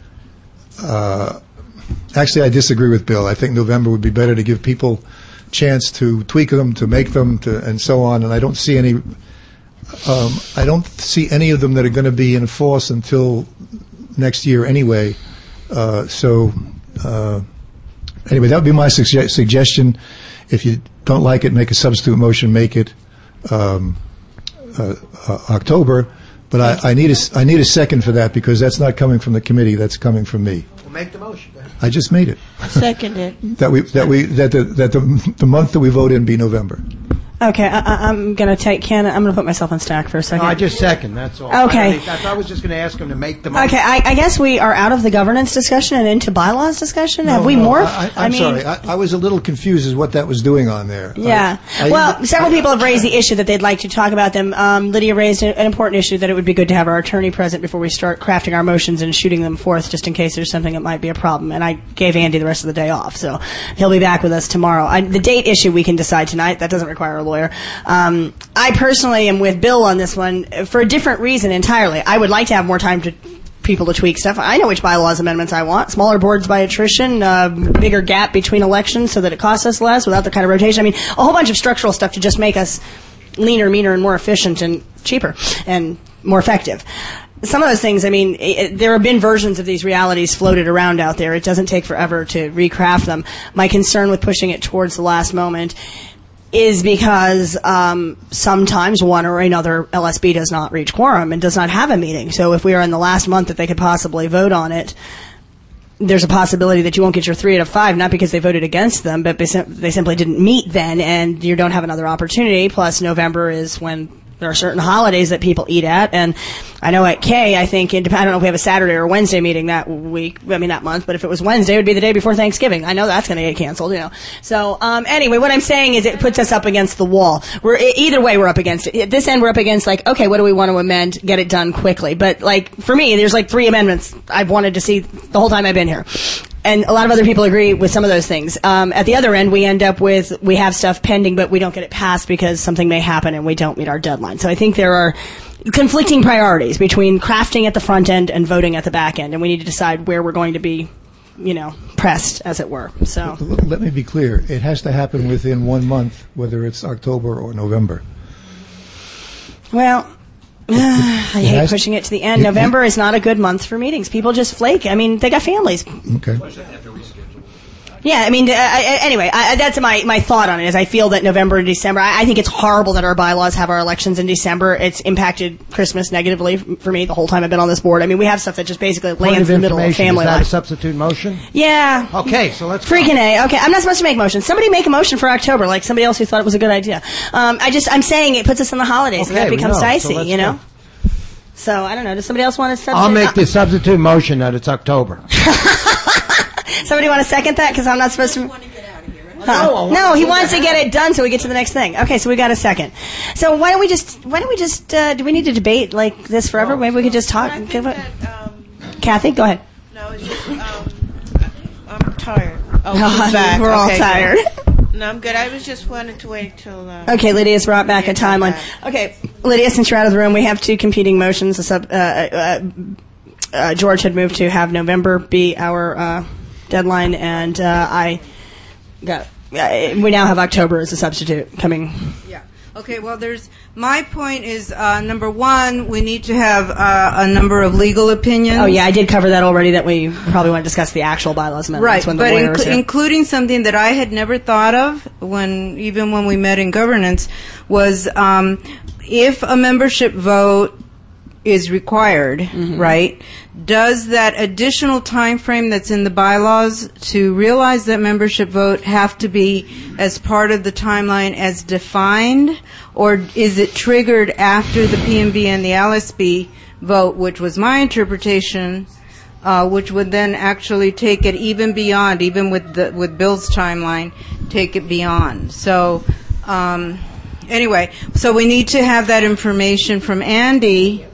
uh, Actually, I disagree with Bill. I think November would be better to give people a chance to tweak them, to make them, to, and so on. And I don't see any. Um, I don't see any of them that are going to be in force until next year anyway. Uh, so, uh, anyway, that would be my suge- suggestion. If you don't like it, make a substitute motion. Make it um, uh, uh, October. But I, I need a I need a second for that, because that's not coming from the committee. That's coming from me. Well, make the motion. I just made it. Second it. That we that we that the that the, the month that we vote in be November. Okay, I, I- I'm going to take Ken. I'm going to put myself on stack for a second. No, I just second. That's all. Okay. I, that's- I was just going to ask him to make the motion. Okay, I, I guess we are out of the governance discussion and into bylaws discussion. Have No, we no, morphed? I, I'm mean, sorry. I, I was a little confused as what that was doing on there. Yeah. I- I- well, several people have raised the issue that they'd like to talk about them. Um, Lydia raised an important issue that it would be good to have our attorney present before we start crafting our motions and shooting them forth, just in case there's something that might be a problem. And I gave Andy the rest of the day off, so he'll be back with us tomorrow. I, the date issue we can decide tonight. That doesn't require a lawyer. Um, I personally am with Bill on this one for a different reason entirely. I would like to have more time to people to tweak stuff. I know which bylaws amendments I want. Smaller boards by attrition, uh, bigger gap between elections so that it costs us less without the kind of rotation. I mean, a whole bunch of structural stuff to just make us leaner, meaner, and more efficient and cheaper and more effective. Some of those things, I mean, it, there have been versions of these realities floated around out there. It doesn't take forever to recraft them. My concern with pushing it towards the last moment is because um, sometimes one or another L S B does not reach quorum and does not have a meeting. So if we are in the last month that they could possibly vote on it, there's a possibility that you won't get your three out of five, not because they voted against them, but they simply didn't meet then, and you don't have another opportunity. Plus, November is when there are certain holidays that people eat at, and I know at K, I think, it, I don't know if we have a Saturday or Wednesday meeting that week, I mean that month, but if it was Wednesday, it would be the day before Thanksgiving. I know that's going to get canceled, you know. So, um, anyway, what I'm saying is it puts us up against the wall. We're, either way, we're up against it. At this end, we're up against, like, okay, what do we want to amend, get it done quickly. But, like, for me, there's like three amendments I've wanted to see the whole time I've been here. And a lot of other people agree with some of those things. Um, at the other end, we end up with, we have stuff pending, but we don't get it passed because something may happen and we don't meet our deadline. So I think there are conflicting priorities between crafting at the front end and voting at the back end, and we need to decide where we're going to be, you know, pressed, as it were. So Let me be clear. It has to happen within one month, whether it's October or November. Well, I hate pushing it to the end. November is not a good month for meetings. People just flake. I mean, they got families. Okay. Yeah, I mean, uh, I, anyway, I, that's my, my thought on it, is I feel that November and December, I, I think it's horrible that our bylaws have our elections in December. It's impacted Christmas negatively for me the whole time I've been on this board. I mean, we have stuff that just basically Point lands of in the middle of information, family is that life. a substitute motion? Yeah. Okay, so let's Freaking A. Okay, I'm not supposed to make motions. Somebody make a motion for October, like somebody else who thought it was a good idea. Um, I just, I'm saying it puts us in the holidays, and Okay, that we becomes know. So dicey, let's you know? go. So, I don't know. Does somebody else want to substitute? I'll make the substitute motion that it's October. Somebody want to second that? Because I'm not supposed to... Huh. No, I want No, to he do wants that. to get it done so we get to the next thing. Okay, so we got a second. So why don't we just, why don't we just, uh, do we need to debate like this forever? Maybe we could just talk. Give it- Kathy, go ahead. No, it's just, um, I'm tired. Oh, Oh, she's back. we're all Okay, tired. good. No, I'm good. I was just wanted to wait till. Uh, Okay, Lydia's brought back a timeline. Okay, Lydia, since you're out of the room, we have two competing motions. The sub, uh, uh, uh, George had moved to have November be our uh, deadline, and uh, I got. Uh, we now have October as a substitute coming. Yeah. Okay, well, there's, my point is, uh, number one, we need to have uh, a number of legal opinions. Oh, yeah, I did cover that already, that we probably want to discuss the actual bylaws amendments Right, when the but lawyers inclu- here. including something that I had never thought of when, even when we met in governance, was um, if a membership vote is required, Mm-hmm. right? Does that additional time frame that's in the bylaws to realize that membership vote have to be as part of the timeline as defined, or is it triggered after the P M B and the L S B vote, which was my interpretation, uh, which would then actually take it even beyond, even with the with Bill's timeline, take it beyond. So, um, anyway, so we need to have that information from Andy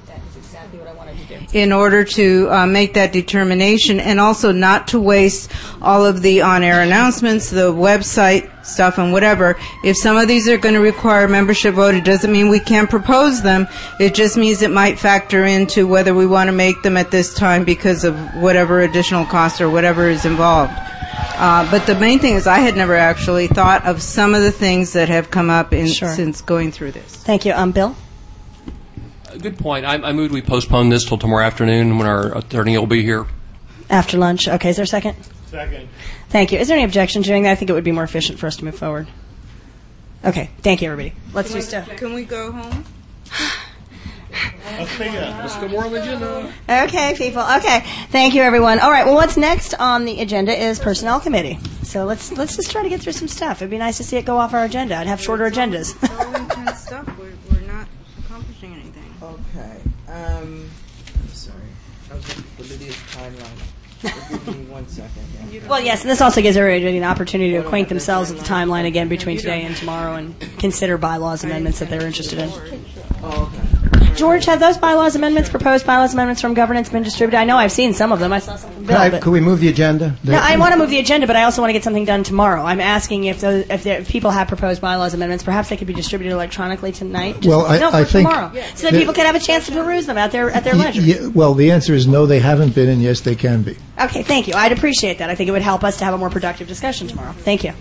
in order to uh, make that determination, and also not to waste all of the on-air announcements, the website stuff, and whatever. If some of these are going to require membership vote, it doesn't mean we can't propose them. It just means it might factor into whether we want to make them at this time because of whatever additional cost or whatever is involved. Uh, but the main thing is I had never actually thought of some of the things that have come up in, Sure. since going through this. Thank you. Um, Bill? Good point. I, I moved we postpone this till tomorrow afternoon when our attorney will be here. After lunch. Okay, is there a second? Second. Thank you. Is there any objection to doing that? I think it would be more efficient for us to move forward. Okay, thank you, everybody. Let's Can do we- stuff. Can we go home? Let's go more on the agenda. Okay, people. Okay, thank you, everyone. All right, well, what's next on the agenda is Personnel Committee. So let's let's just try to get through some stuff. It'd be nice to see it go off our agenda. I'd have shorter agendas. It's all intense stuff. We're, we're not accomplishing anything. Okay. Um, I'm sorry. I was looking for Lydia's timeline. Give me one second. Yeah. Well, yes, and this also gives everybody an opportunity to acquaint themselves with the timeline again between today and tomorrow and consider bylaws amendments that they're interested in. Oh, okay. George, have those bylaws amendments, proposed bylaws amendments from governance been distributed? I know I've seen some of them. I saw some from Could, Bill. I, but could we move the agenda? no, I want to move the agenda, but I also want to get something done tomorrow. I'm asking if those, if, there, if people have proposed bylaws amendments, perhaps they could be distributed electronically tonight. Just, Well, I- no, I for think tomorrow, so that that- people can have a chance to peruse them at their at their Y- leisure. y- well, the answer is no, they haven't been, and yes, they can be. Okay, thank you. I'd appreciate that. I think it would help us to have a more productive discussion tomorrow. Thank you.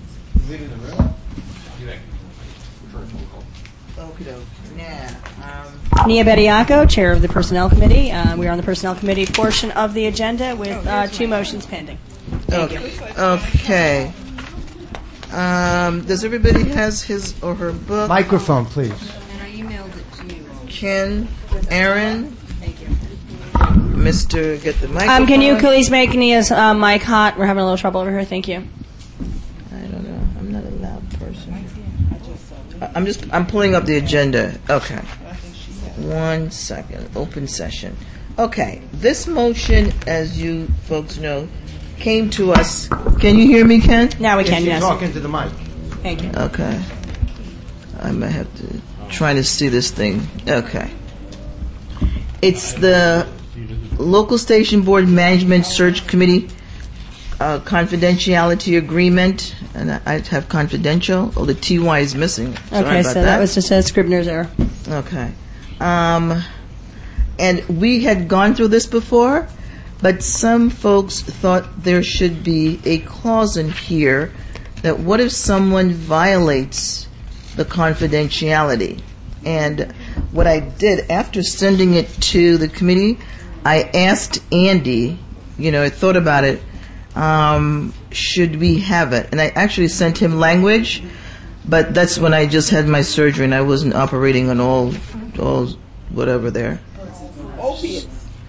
Okey-doke. Now, um, Nia Bediaco, Chair of the Personnel Committee. Uh, we are on the Personnel Committee portion of the agenda with uh, two motions pending. Thank okay. you. Okay. Um, does everybody has his or her book? Microphone, please. And I emailed it to you. Ken, Aaron, Mister Get the microphone. Um, can you please make Nia's uh, mic hot? We're having a little trouble over here. Thank you. I don't know. I'm not a loud person. I- I'm just. I'm pulling up the agenda. Okay. One second. Open session. Okay. This motion, as you folks know, came to us. Can you hear me, Ken? Now we If can, you yes. talk into the mic. Thank you. Okay. I might have to try to see this thing. Okay. It's the Local Station Board Management Search Committee uh, confidentiality agreement, and I, I have confidential. Oh, the T Y is missing. Sorry Okay, about so that was just a Scribner's error. Okay. Um, and we had gone through this before, but some folks thought there should be a clause in here that what if someone violates the confidentiality? And what I did after sending it to the committee, I asked Andy, you know, I thought about it, um, should we have it? And I actually sent him language, but that's when I just had my surgery and I wasn't operating on all, all whatever there. Opiates.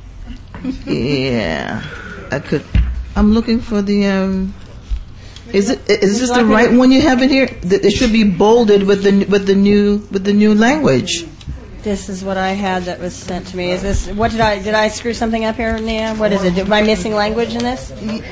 Yeah, I could. I'm looking for the. Um, is it? Is this the right one you have in here? Th- It should be bolded with the with the new with the new language. This is what I had that was sent to me. Is this what did I did I screw something up here, Nia? What is it? Am I missing language in this?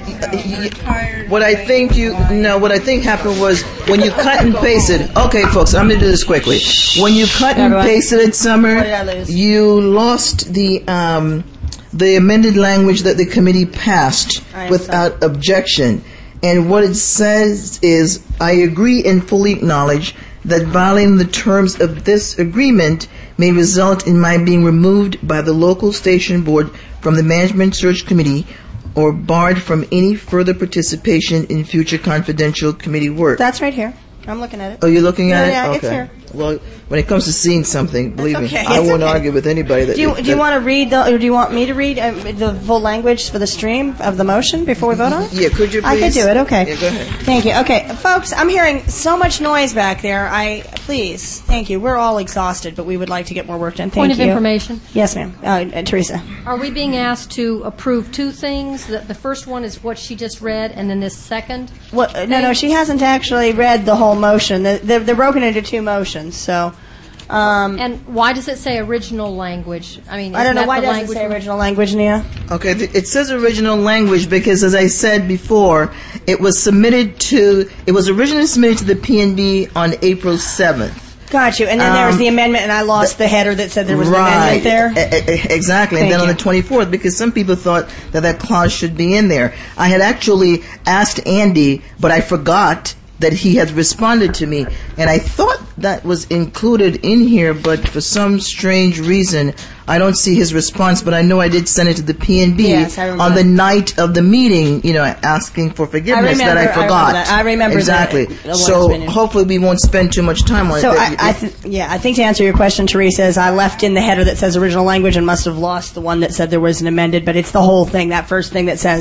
What I think you no, what I think happened was when you cut and pasted. Okay, folks, I'm going to do this quickly. When you cut and Everyone. pasted it, Summer, What did I lose? you lost the um, the amended language that the committee passed I am without objection. And what it says is, I agree and fully acknowledge that violating the terms of this agreement may result in my being removed by the local station board from the management search committee or barred from any further participation in future confidential committee work. That's right here. I'm looking at it. Oh, you're looking at Yeah, it? yeah, okay. it's here. Well, when it comes to seeing something, believe okay. me, I It's won't okay. argue with anybody that. Do you, that- do you want to read the, or do you want me to read uh, the full language for the stream of the motion before we vote on it? Yeah, could you please? I could do it, okay. Yeah, go ahead. Thank you. Okay, folks, I'm hearing so much noise back there. I, please, thank you. We're all exhausted, but we would like to get more work done. Thank Point of you. information. Yes, ma'am. Uh, uh, Teresa. Are we being asked to approve two things? The, the first one is what she just read, and then this second? What, uh, no, no, she hasn't actually read the whole motion. The- They're, they're broken into two motions, so. Um, And why does it say original language? I mean, I don't isn't know. that Why the does it language say we- original language, Nia? Okay, th- it says original language because, as I said before, it was submitted to, it was originally submitted to the P N B on April seventh. Got you. And then there was Um, the amendment, and I lost the header that said there was right. an amendment there. E- e- exactly. Thank and then on you. the twenty-fourth, because some people thought that that clause should be in there. I had actually asked Andy, but I forgot that he had responded to me, and I thought that was included in here, but for some strange reason, I don't see his response, but I know I did send it to the P N B Yes, I remember on the that. night of the meeting, you know, asking for forgiveness I that I remember- I forgot. remember that. I remember Exactly. the- the one so that's been in- hopefully we won't spend too much time on So it. I, I th- yeah, I think to answer your question, Teresa, is I left in the header that says original language and must have lost the one that said there was an amended, but it's the whole thing, that first thing that says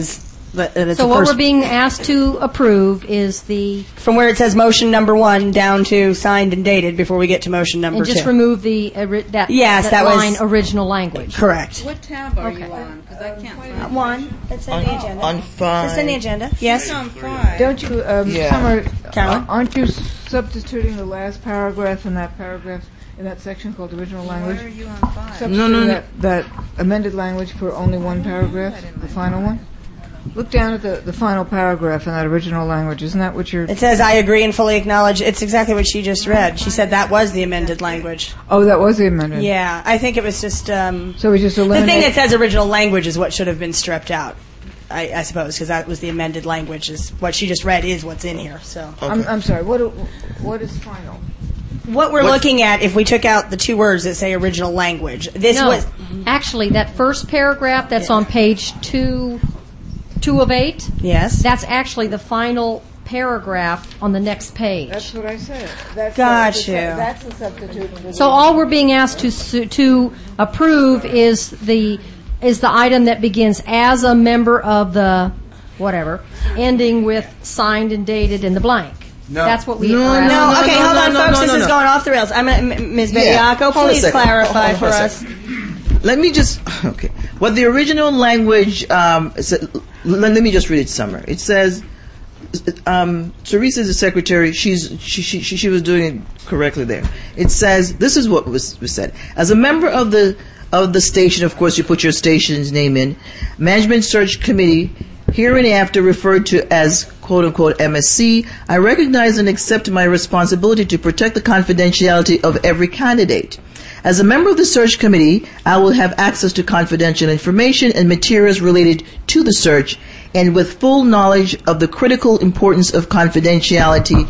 But, uh, it's So the what first- we're being asked to approve is the, from where it says motion number one down to signed and dated before we get to motion number and two. just remove the, ori- that, Yes, that that was- line, original language. Correct. What tab are you on? Because I can't find it. One. It's in On- the agenda. on five. It's in the agenda. Yes. It's on five. Don't you, um, Yeah. Summer, Carolyn? aren't you substituting the last paragraph in that paragraph, in that section called original language? Where are you on five? Substituting No, no, no. That, that amended language for only one paragraph, the final one? Look down at the, the final paragraph in that original language. Isn't that what you're... It says, I agree and fully acknowledge. It's exactly what she just read. She said that was the amended language. Oh, that was the amended. Yeah, I think it was just... Um, So we just the eliminate... thing that says original language is what should have been stripped out, I, I suppose, because that was the amended language. Is what she just read is what's in here. So I'm, I'm sorry, what, do- what is final? what we're What's- looking at, if we took out the two words that say original language, this no, was... actually, that first paragraph that's on page two, two of eight. Yes. That's actually the final paragraph on the next page. That's what I said. That's Got the, you. That's the substitute. for the- So all we're being asked to su- to approve is the is the item that begins as a member of the whatever, ending with signed and dated in the blank. No. That's what we No, are No, asking. okay, no, hold no, on, no, folks. no, this no, is no. going off the rails. I'm gonna, M- Miz Yeah. Bediaco, Hold a please second. clarify Hold on for a us. second. Let me just, okay. What the original language, um, said, let, let me just read it, Summer. It says, um, Teresa is the secretary. She's, she, she, she, she was doing it correctly there. It says, this is what was, was said. As a member of the, of the station, of course, you put your station's name in, Management Search Committee, hereinafter referred to as quote-unquote M S C, I recognize and accept my responsibility to protect the confidentiality of every candidate. As a member of the search committee, I will have access to confidential information and materials related to the search, and with full knowledge of the critical importance of confidentiality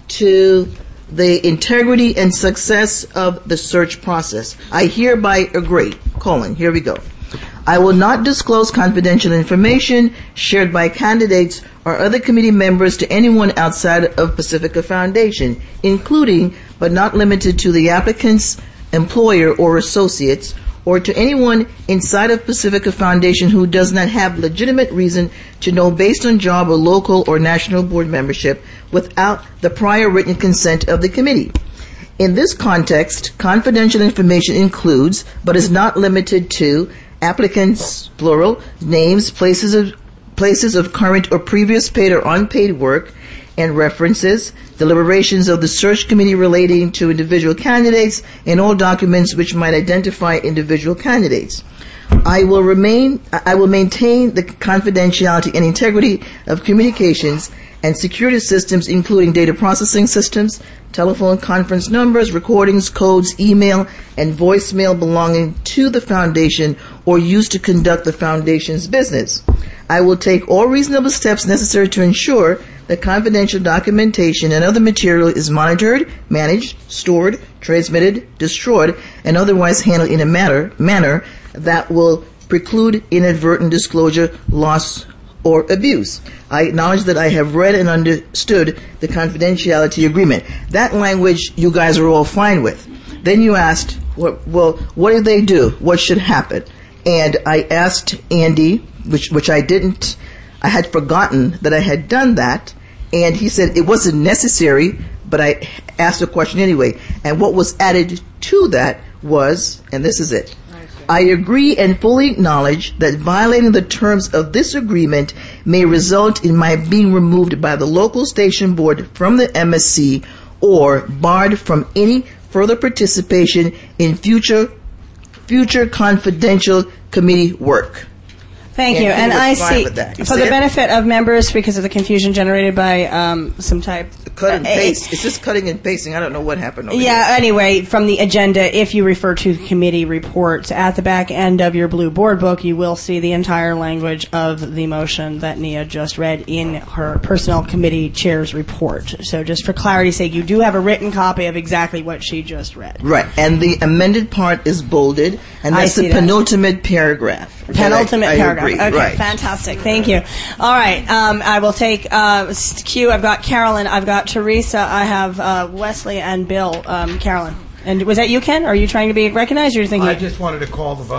to the integrity and success of the search process. I hereby agree. Colon, here we go. I will not disclose confidential information shared by candidates or other committee members to anyone outside of Pacifica Foundation, including but not limited to the applicant's employer or associates, or to anyone inside of Pacifica Foundation who does not have legitimate reason to know based on job or local or national board membership without the prior written consent of the committee. In this context, confidential information includes, but is not limited to, applicants, plural, names, places of places of current or previous paid or unpaid work, and references, deliberations of the search committee relating to individual candidates, and all documents which might identify individual candidates. I will remain, I will maintain the confidentiality and integrity of communications and security systems, including data processing systems, telephone conference numbers, recordings, codes, email, and voicemail belonging to the foundation or used to conduct the foundation's business. I will take all reasonable steps necessary to ensure that confidential documentation and other material is monitored, managed, stored, transmitted, destroyed, and otherwise handled in a manner, manner that will preclude inadvertent disclosure, loss, or abuse. I acknowledge that I have read and understood the confidentiality agreement. That language you guys are all fine with. Then you asked, well, well what did they do? What should happen? And I asked Andy, which which I didn't, I had forgotten that I had done that, and he said it wasn't necessary, but I asked a question anyway. And what was added to that was, and this is it, I agree and fully acknowledge that violating the terms of this agreement may result in my being removed by the local station board from the M S C or barred from any further participation in future future confidential committee work. Thank And you. he And was I fine see, with that. You for see the it? benefit of members, because of the confusion generated by um, some type. Cut and uh, paste. It's just cutting and pasting. I don't know what happened over Yeah, here. anyway, from the agenda, if you refer to committee reports, at the back end of your blue board book, you will see the entire language of the motion that Nia just read in her Personnel Committee Chair's report. So just for clarity's sake, you do have a written copy of exactly what she just read. Right, and the amended part is bolded, and I that's see the that. penultimate paragraph. Okay, Penultimate I, I paragraph. Agree. Okay, right. fantastic. Thank you. All right, um, I will take uh, Q. I've got Carolyn. I've got Teresa. I have uh, Wesley and Bill. Um, Carolyn. And was that you, Ken? Are you trying to be recognized, or are you thinking? I just wanted to call the vote.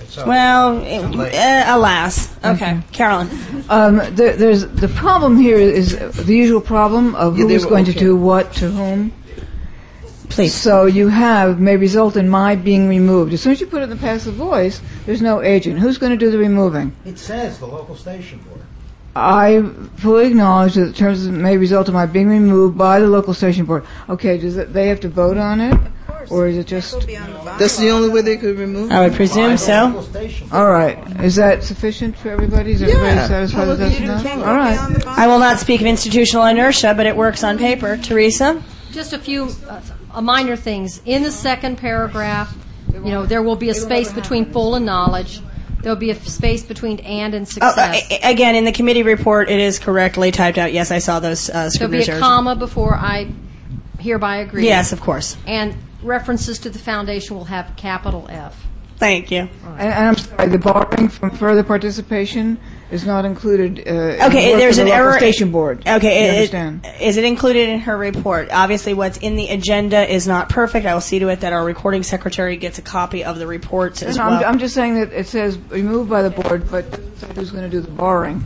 Well, uh, alas. Okay, Carolyn. Um, there, there's the problem here is the usual problem of Yeah, who they is were going to okay. do what to whom. Please. So you have may result in my being removed. As soon as you put it in the passive voice, there's no agent. Who's going to do the removing? It says the local station board. I fully acknowledge that the terms of may result in my being removed by the local station board. Okay, does it, they have to vote on it, or is it just? That's the only way they could remove. I would presume so. All right, is that sufficient for everybody? Is everybody Yeah. satisfied that that's enough? All right. I will not speak of institutional inertia, but it works on paper. Teresa? Just a few uh, minor things. In the second paragraph, you know, there will be a space between full and knowledge. There will be a f- space between and and Oh, success. uh, a- again, in the committee report, it is correctly typed out. Yes, I saw those uh, There'll be scrivener's a errors. comma before I hereby agree. Yes, of course. And references to the foundation will have capital F. Thank you. And, and I'm sorry, the barring from further participation is not included. Uh, in the Okay, work there's of an the local error. Station board. Okay, You it- understand? it- is it included in her report? Obviously, what's in the agenda is not perfect. I will see to it that our recording secretary gets a copy of the reports as No, well. I'm, I'm just saying that it says removed by the board, but who's going to do the barring?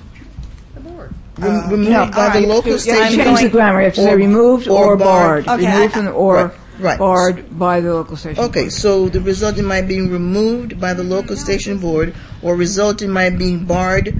Rem- removed No, by all the right. local You have to station change the grammar. You have to say or- removed or, barred. Okay, Removed I- from the, or right, right. barred by the local station. Okay, so the result in my being removed by the local station board, or result in my being barred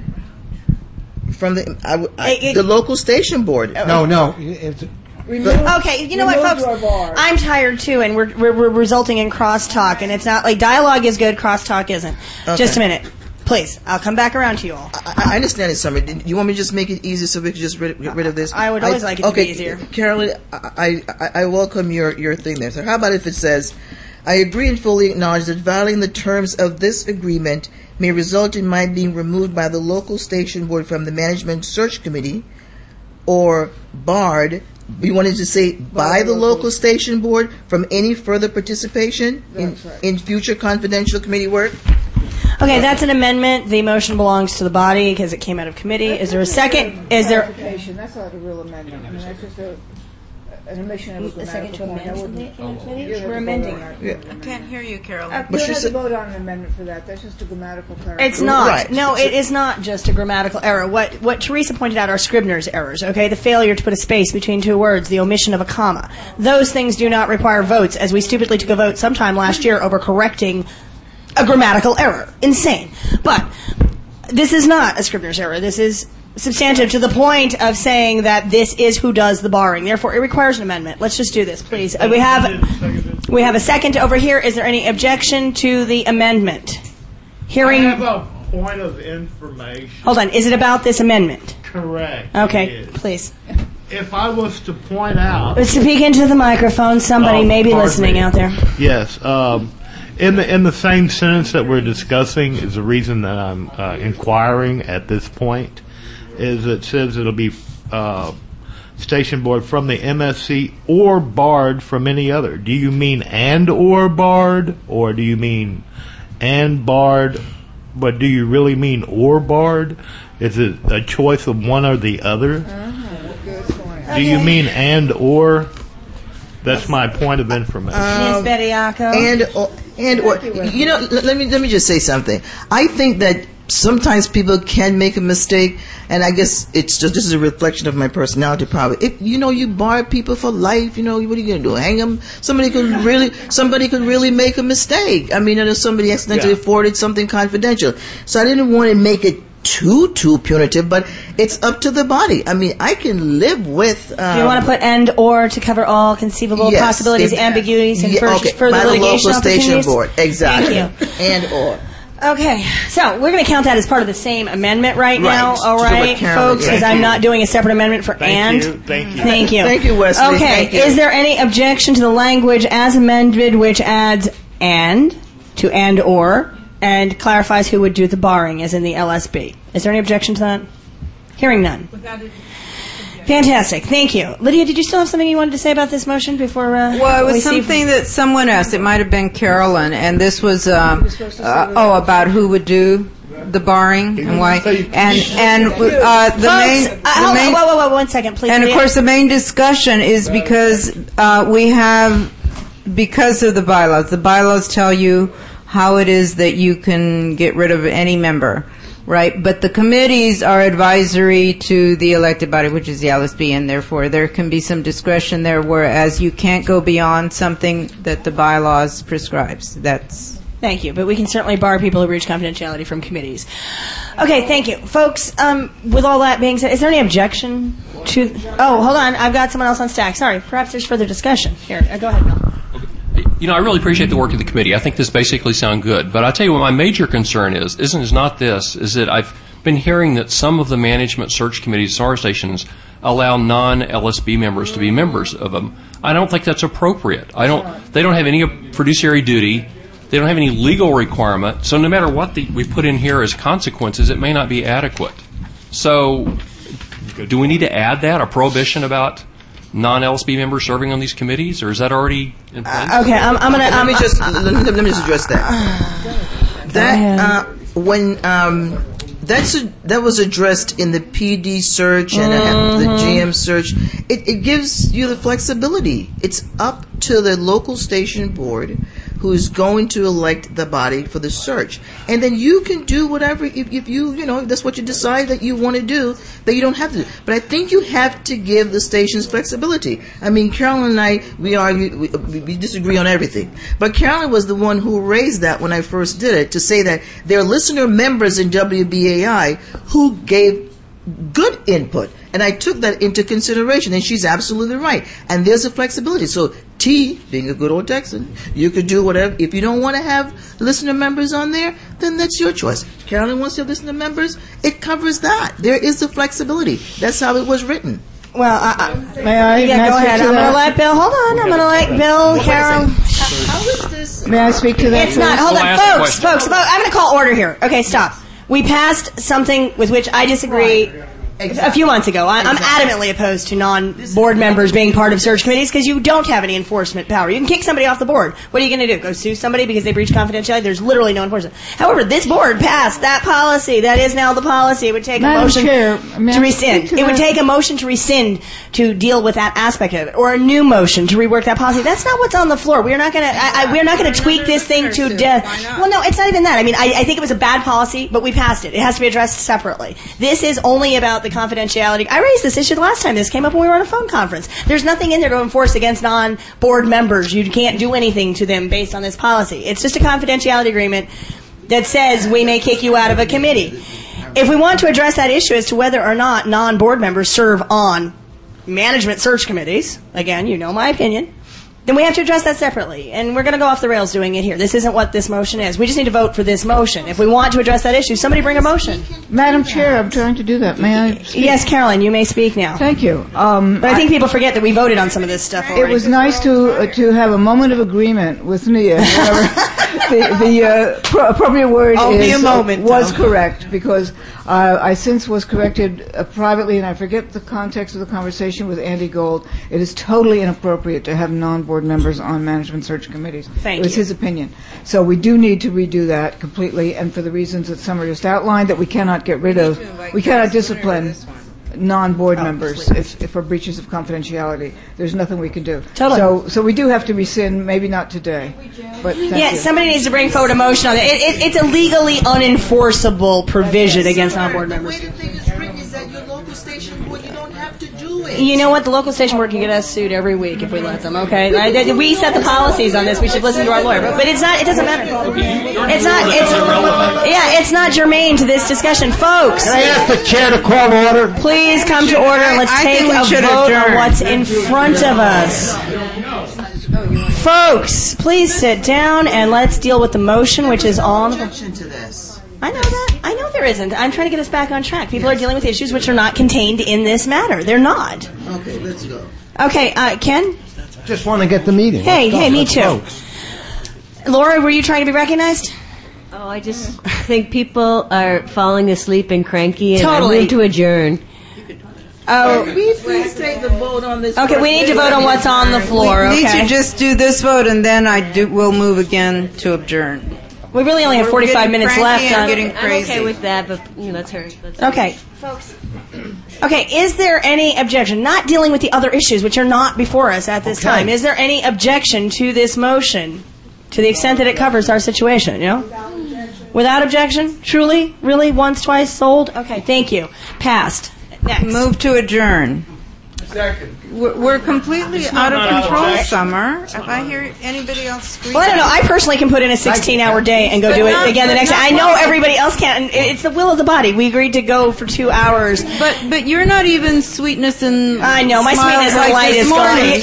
from the I, w- I- the local station board. No, no. It's, Okay, you know what, removed folks? or barred. I'm tired too, and we're, we're, we're resulting in crosstalk, and it's not like dialogue is good, crosstalk isn't. Okay. Just a minute, please. I'll come back around to you all. I, I understand it, Summer. Do you want me to just make it easy so we can just rid, get rid of this? I would always like it to be okay, easier. Carolyn, I, I, I welcome your, your thing there. So how about if it says, I agree and fully acknowledge that violating the terms of this agreement may result in my being removed by the local station board from the management search committee, or barred. You wanted to say by the local station board from any further participation in, in future confidential committee work? Okay, that's an amendment. The motion belongs to the body because it came out of committee. Is there a second? Is there? Clarification. That's not a real amendment. I mean, that's just a, an omission of a A second to grammatical point. amend I wouldn't- something? you have We're to amending vote on our- it. I can't hear you, Carolyn. Uh, But you she don't have to said- vote on an amendment for that. That's just a grammatical clarification. It's not. Right. No, it is not just a grammatical error. What what Teresa pointed out are Scribner's errors, okay? The failure to put a space between two words, the omission of a comma. Those things do not require votes, as we stupidly took a vote sometime last year over correcting a grammatical error. Insane. But this is not a Scribner's error. This is substantive to the point of saying that this is who does the barring. Therefore, it requires an amendment. Let's just do this, please. Uh, we have we have a second over here. Is there any objection to the amendment? Hearing. I have a point of information. Hold on. Is it about this amendment? Correct. Okay, it is. please. If I was to point out, Speak into the microphone. Somebody Oh, may be pardon listening me. out there. yes, um, in the in the same sentence that we're discussing is the reason that I'm uh, inquiring at this point. Is it says it'll be uh, station board from the M S C or barred from any other. Do you mean and or barred, or do you mean and barred? But do you really mean or barred? Is it a choice of one or the other? Do you mean and or? That's my point of information. Miz Bediaco. And or, and or, you know, let, let me let me just say something. I think that sometimes people can make a mistake, and I guess it's just this is a reflection of my personality. Probably, if you know, you bar people for life. You know, what are you gonna do? Hang them? Somebody could really, somebody could really make a mistake. I mean, I know somebody accidentally Yeah. forwarded something confidential, so I didn't want to make it too too punitive. But it's up to the body. I mean, I can live with. Um, Do you want to put and or to cover all conceivable Yes, possibilities, if- ambiguities, and yeah, fur- okay, further by the litigation local station opportunities? board, exactly. Thank you. And or. Okay, so we're going to count that as part of the same amendment right, Right. now, all So what right, Carolyn- folks, because Thank I'm you. not doing a separate amendment for Thank and. you. Thank you. Thank you. Thank you, Wesley. Okay, Thank you. is there any objection to the language as amended which adds and to and or and clarifies who would do the barring as in the L S B? Is there any objection to that? Hearing none. Fantastic. Thank you. Lydia, did you still have something you wanted to say about this motion before uh, Well, it we was see if- something that someone asked. It might have been Carolyn, and this was um, uh, oh about who would do the barring and why, and and uh, the Folks, main, uh, the hold main on, whoa, whoa, whoa, one second, please. and of Lydia. course the main discussion is because uh, we have because of the bylaws. The bylaws tell you how it is that you can get rid of any member, right? But the committees are advisory to the elected body, which is the L S B, and therefore there can be some discretion there, whereas you can't go beyond something that the bylaws prescribes. That's Thank you, but we can certainly bar people who breach confidentiality from committees. Okay, thank you. Folks, um, with all that being said, is there any objection to... Oh, hold on. I've got someone else on stack. Sorry. Perhaps there's further discussion. Here, uh, go ahead, Bill. You know, I really appreciate the work of the committee. I think this basically sounds good. But I'll tell you what my major concern is, isn't is not this, is that I've been hearing that some of the management search committees at our stations allow non-L S B members to be members of them. I don't think that's appropriate. I don't. They don't have any fiduciary duty. They don't have any legal requirement. So no matter what the, we put in here as consequences, it may not be adequate. So do we need to add that, a prohibition about non-L S B members serving on these committees, or is that already in place? Uh, okay, I'm, I'm going to... Let me just let me, let me just address that. That uh, when um, that's a, that was addressed in the P D search and mm-hmm. the G M search. It, it gives you the flexibility. It's up to the local station board who's going to elect the body for the search. And then you can do whatever, if, if you, you know, if that's what you decide that you want to do, that you don't have to do. But I think you have to give the stations flexibility. I mean, Carolyn and I, we argue, we, we disagree on everything. But Carolyn was the one who raised that when I first did it, to say that there are listener members in W B A I who gave good input. And I took that into consideration, and she's absolutely right. And there's a flexibility. So T, being a good old Texan, you could do whatever. If you don't want to have listener members on there, then that's your choice. Carolyn wants to have listener members. It covers that. There is the flexibility. That's how it was written. Well, I, I, may I? Yeah, may go I ahead. I'm going to let Bill. Hold on. I'm going to let Bill, Carol. How is this? May I speak to that? It's not. Hold on, folks. Folks, folks. I'm going to call order here. Okay, stop. We passed something with which I disagree. Exactly. A few months ago. I, I'm adamantly opposed to non-board members being part of search committees because you don't have any enforcement power. You can kick somebody off the board. What are you going to do? Go sue somebody because they breached confidentiality? There's literally no enforcement. However, this board passed that policy. That is now the policy. It would take Madam a motion Chair, to rescind. to it would that? take a motion to rescind to deal with that aspect of it, or a new motion to rework that policy. That's not what's on the floor. We are not going to. We are not going to tweak this thing to death. Well, no, it's not even that. I mean, I, I think it was a bad policy, but we passed it. It has to be addressed separately. This is only about the confidentiality. I raised this issue the last time this came up when we were on a phone conference. There's nothing in there to enforce against non-board members. You can't do anything to them based on this policy. It's just a confidentiality agreement that says we may kick you out of a committee. If we want to address that issue as to whether or not non-board members serve on management search committees, again, you know my opinion, then we have to address that separately. And we're going to go off the rails doing it here. This isn't what this motion is. We just need to vote for this motion. If we want to address that issue, somebody bring a motion. Madam Chair, I'm trying to do that. May I speak? Yes, Carolyn, you may speak now. Thank you. Um, but I think I, people forget that we voted on some of this stuff already. It was nice to uh, to have a moment of agreement with Nia. the the uh, pro- appropriate word Only is, a moment, uh, was though. correct, because uh, I since was corrected uh, privately, and I forget the context of the conversation with Andy Gold. It is totally inappropriate to have non-board members on management search committees. Thank it was you. his opinion. So we do need to redo that completely, and for the reasons that Summer just outlined, that we cannot get rid of, we cannot discipline non-board Oh, members if, if for breaches of confidentiality. There's nothing we can do. Totally. So, so we do have to rescind, maybe not today, but thank Yeah, you. somebody needs to bring forward a motion on it. It, it. It's a legally unenforceable provision against non-board members. The way the thing is written is that your local station board, you don't have to do it. You know what? The local station board can get us sued every week if we let them, okay? I- We set the policies on this. We should listen to our lawyer. But, but it's not, it doesn't matter. It's not, it's, yeah, it's not germane to this discussion. Folks. Can I ask the chair to call order? Please come to order and let's I take think we a should vote adjourn. on what's in front of us. Folks, please sit down and let's deal with the motion, which is on. Objection to this. I know that. I know there isn't. I'm trying to get us back on track. People are dealing with issues which are not contained in this matter. They're not. Okay, let's go. Okay, uh, Ken? Just want to get the meeting. Hey, Let's go. hey, me Let's too. go. Laura, were you trying to be recognized? Oh, I just think people are falling asleep and cranky, and Totally. I move to adjourn. Oh, Can we please take the vote on this? okay, we need to vote on what's on the floor, We need okay? to just do this vote, and then I do, we'll move again to adjourn. We really only have We're forty-five getting minutes cranky left. and on- getting I'm crazy. okay with that, but you know, that's her. That's her. Okay, folks. Okay, is there any objection? Not dealing with the other issues which are not before us at this Okay. time. Is there any objection to this motion to the extent that it covers our situation, you know? Without objection? Truly? Really? Once, twice, sold? Okay, thank you. Passed. Next. Move to adjourn. Second. We're, we're completely It's out not of an control, objection. Summer. If I hear anybody else scream. Well, I don't know. I personally can put in a sixteen-hour day and go But do it not- again the but next day. not I know well. everybody else can. And it's the will of the body. We agreed to go for two hours. But but you're not even sweetness and I know. My smiles sweetness and like light this is morning.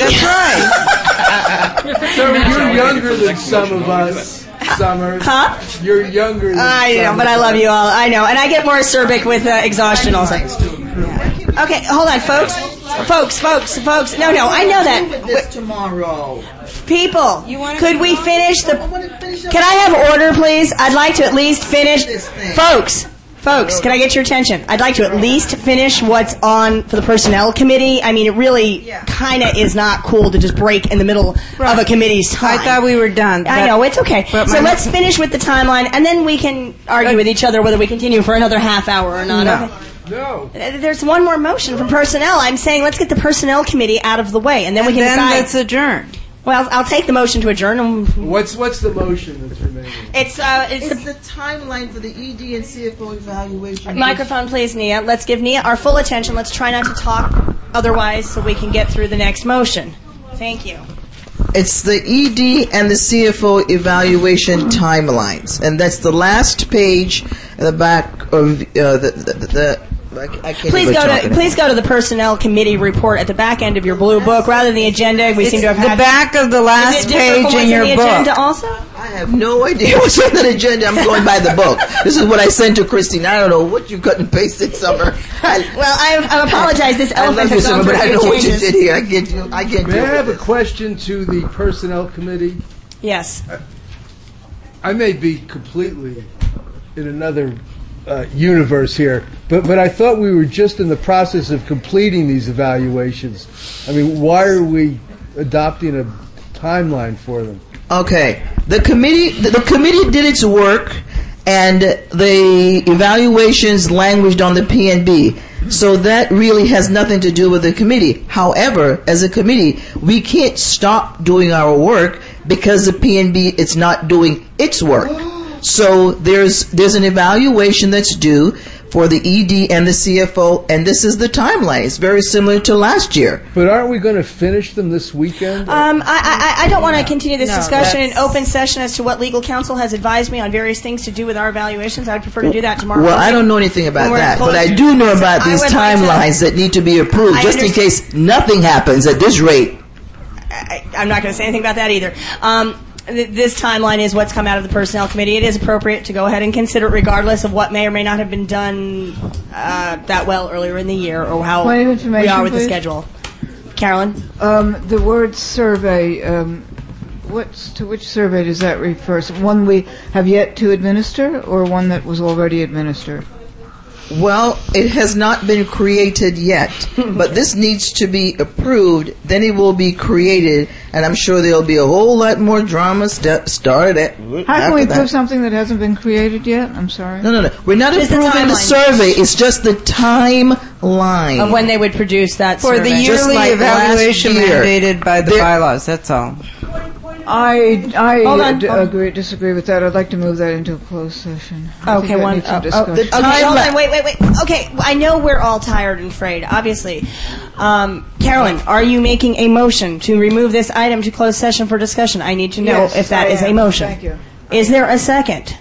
gone. That's right. So you're younger than some of us, Summer. Huh? You're younger than I some know, but of I love us. you all. I know. And I get more acerbic with uh, exhaustion also. Yeah. Okay, hold on, folks. Folks, folks, folks. No, no, I know that. This tomorrow. People, could we finish the... Can I have order, please? I'd like to at least finish... Folks, folks, can I get your attention? I'd like to at least finish what's on for the Personnel Committee. I mean, it really kind of is not cool to just break in the middle of a committee's time. I thought we were done. I but- know, it's okay. but So my- let's finish with the timeline, and then we can argue with each other whether we continue for another half hour or not. No. Okay? No. There's one more motion from Personnel. I'm saying let's get the Personnel Committee out of the way, and then we And can then decide. let's adjourn. Well, I'll take the motion to adjourn. And What's what's the motion that's remaining? It's uh, it's, It's the the timeline for the E D and C F O evaluation. microphone, please, Nia. Let's give Nia our full attention. Let's try not to talk otherwise, so we can get through the next motion. Thank you. It's the E D and the C F O evaluation timelines, and that's the last page at the back of uh, the the. the, the I I can't Please even go talk to anymore. please go to the Personnel Committee report at the back end of your blue book, rather than the agenda. We seem to have the had back of the last Is it different from page what's in your the book. agenda also? I have no idea what's on the agenda. I'm going by the book. This is what I sent to Christine. I don't know what you cut and pasted, Summer. I, Well, I, I apologize. This I love elephant you, has Summer, gone through but a I few don't know what you changes. did here. I can't do. I can't May do I have a it. question to the Personnel Committee? Yes. I may be completely in another uh, universe here, but but I thought we were just in the process of completing these evaluations. I mean, why are we adopting a timeline for them? Okay. The committee, the, the committee did its work, and the evaluations languished on the P N B. So that really has nothing to do with the committee. However, as a committee, we can't stop doing our work because the P N B is not doing its work. So there's there's an evaluation that's due for the E D and the C F O, and this is the timeline. It's very similar to last year. But aren't we going to finish them this weekend? Um, I, I, I don't want to continue this No, discussion in that's- open session as to what legal counsel has advised me on various things to do with our evaluations. I'd prefer to do that tomorrow. Well, I don't know anything about When we're that, closed. but I do know about I these would like to- timelines that need to be approved, I just in understand- case nothing happens at this rate. I, I'm not going to say anything about that either. Um, th- this timeline is what's come out of the Personnel Committee. It is appropriate to go ahead and consider it regardless of what may or may not have been done uh, that well earlier in the year or how Point of we information, are with the please. schedule. Carolyn? Um, the word survey, um, what's, to which survey does that refer? So one we have yet to administer or one that was already administered? Well, it has not been created yet, but this needs to be approved, then it will be created, and I'm sure there'll be a whole lot more drama st- started at, How can after we that. approve something that hasn't been created yet? I'm sorry. No, no, no. We're not Just the approving the, timeline. survey, it's just the timeline. Of when they would produce that For the survey. Just yearly like last evaluation year. mandated by the There- bylaws, that's all. I, I Hold on, d- hold on. agree, disagree with that. I'd like to move that into a closed session. I Okay, think that one. needs some Oh, oh, discussion. the okay, hold time- on. Wait, wait, wait. Okay, I know we're all tired and frayed, obviously. Um, Carolyn, are you making a motion to remove this item to closed session for discussion? I need to know Yes, if that I is a am. motion. Thank you. Is there a second?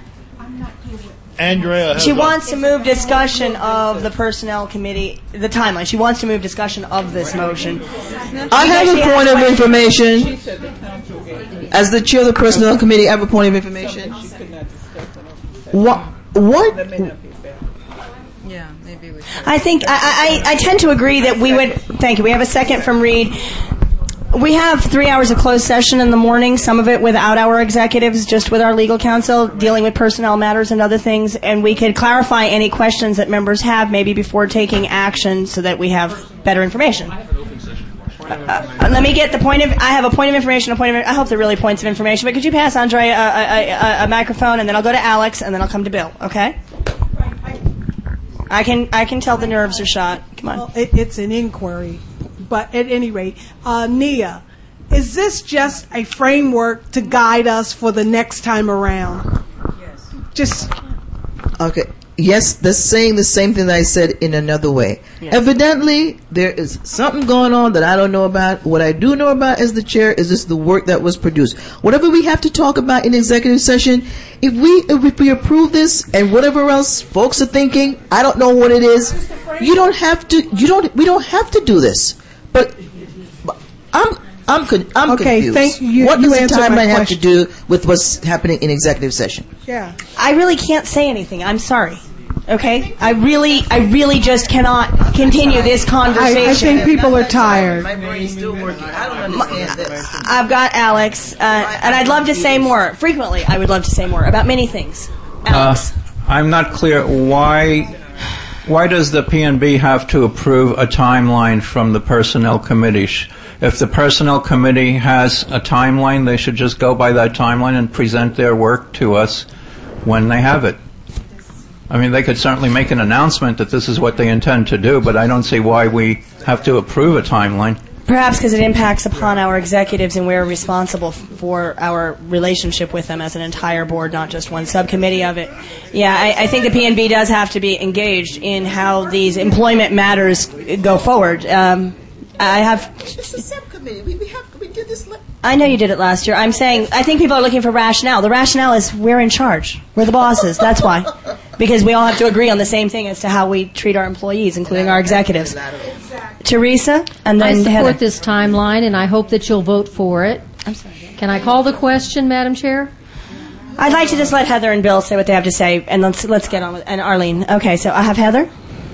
Andrea has She a- wants to move discussion of the Personnel Committee, the timeline. She wants to move discussion of this motion. I have She a has point of questions. information. As the chair of the personnel committee, I have a point of information. What? What? Yeah, maybe we should. I think I, I, I tend to agree that we would. Thank you. We have a second from Reed. We have three hours of closed session in the morning, some of it without our executives, just with our legal counsel, dealing with personnel matters and other things, and we could clarify any questions that members have maybe before taking action so that we have better information. Uh, let me get the point of, I have a point of information, a point of, I hope they're really points of information, but could you pass Andre a, a, a, a microphone, and then I'll go to Alex, and then I'll come to Bill, okay? I can, I can tell the nerves are shot. Come on. Well, it, it's an inquiry, but at any rate, uh, Nia, is this just a framework to guide us for the next time around? Yes. Just okay. Yes, that's saying the same thing that I said in another way. Yes. Evidently, there is something going on that I don't know about. What I do know about as the chair is just the work that was produced. Whatever we have to talk about in executive session, if we if we approve this and whatever else folks are thinking, I don't know what it is. You don't have to. You don't. We don't have to do this. But, but I'm. I'm con- I'm okay, confused. Thank you. What you does the timeline have question. to do with what's happening in executive session? Yeah. I really can't say anything. I'm sorry. Okay? I really, I really just cannot continue this conversation. I, I think people are tired. My brain's still working. I don't understand this. I've got Alex, uh, and I'd love to say more. Frequently, I would love to say more about many things. Alex. Uh, I'm not clear why. Why does the P N B have to approve a timeline from the Personnel Committee? If the Personnel Committee has a timeline, they should just go by that timeline and present their work to us when they have it. I mean, they could certainly make an announcement that this is what they intend to do, but I don't see why we have to approve a timeline. Perhaps because it impacts upon our executives and we're responsible for our relationship with them as an entire board, not just one subcommittee of it. Yeah, I, I think the P N B does have to be engaged in how these employment matters go forward. Um, I have... It's a subcommittee. We, we, have, we did this... Le- I know you did it last year. I'm saying I think people are looking for rationale. The rationale is we're in charge. We're the bosses. That's why. Because we all have to agree on the same thing as to how we treat our employees, including our executives. Teresa, and then I support Heather. this timeline, and I hope that you'll vote for it. I'm sorry. Can I call the question, Madam Chair? I'd like to just let Heather and Bill say what they have to say, and let's let's get on with and Arlene. Okay, so I have Heather.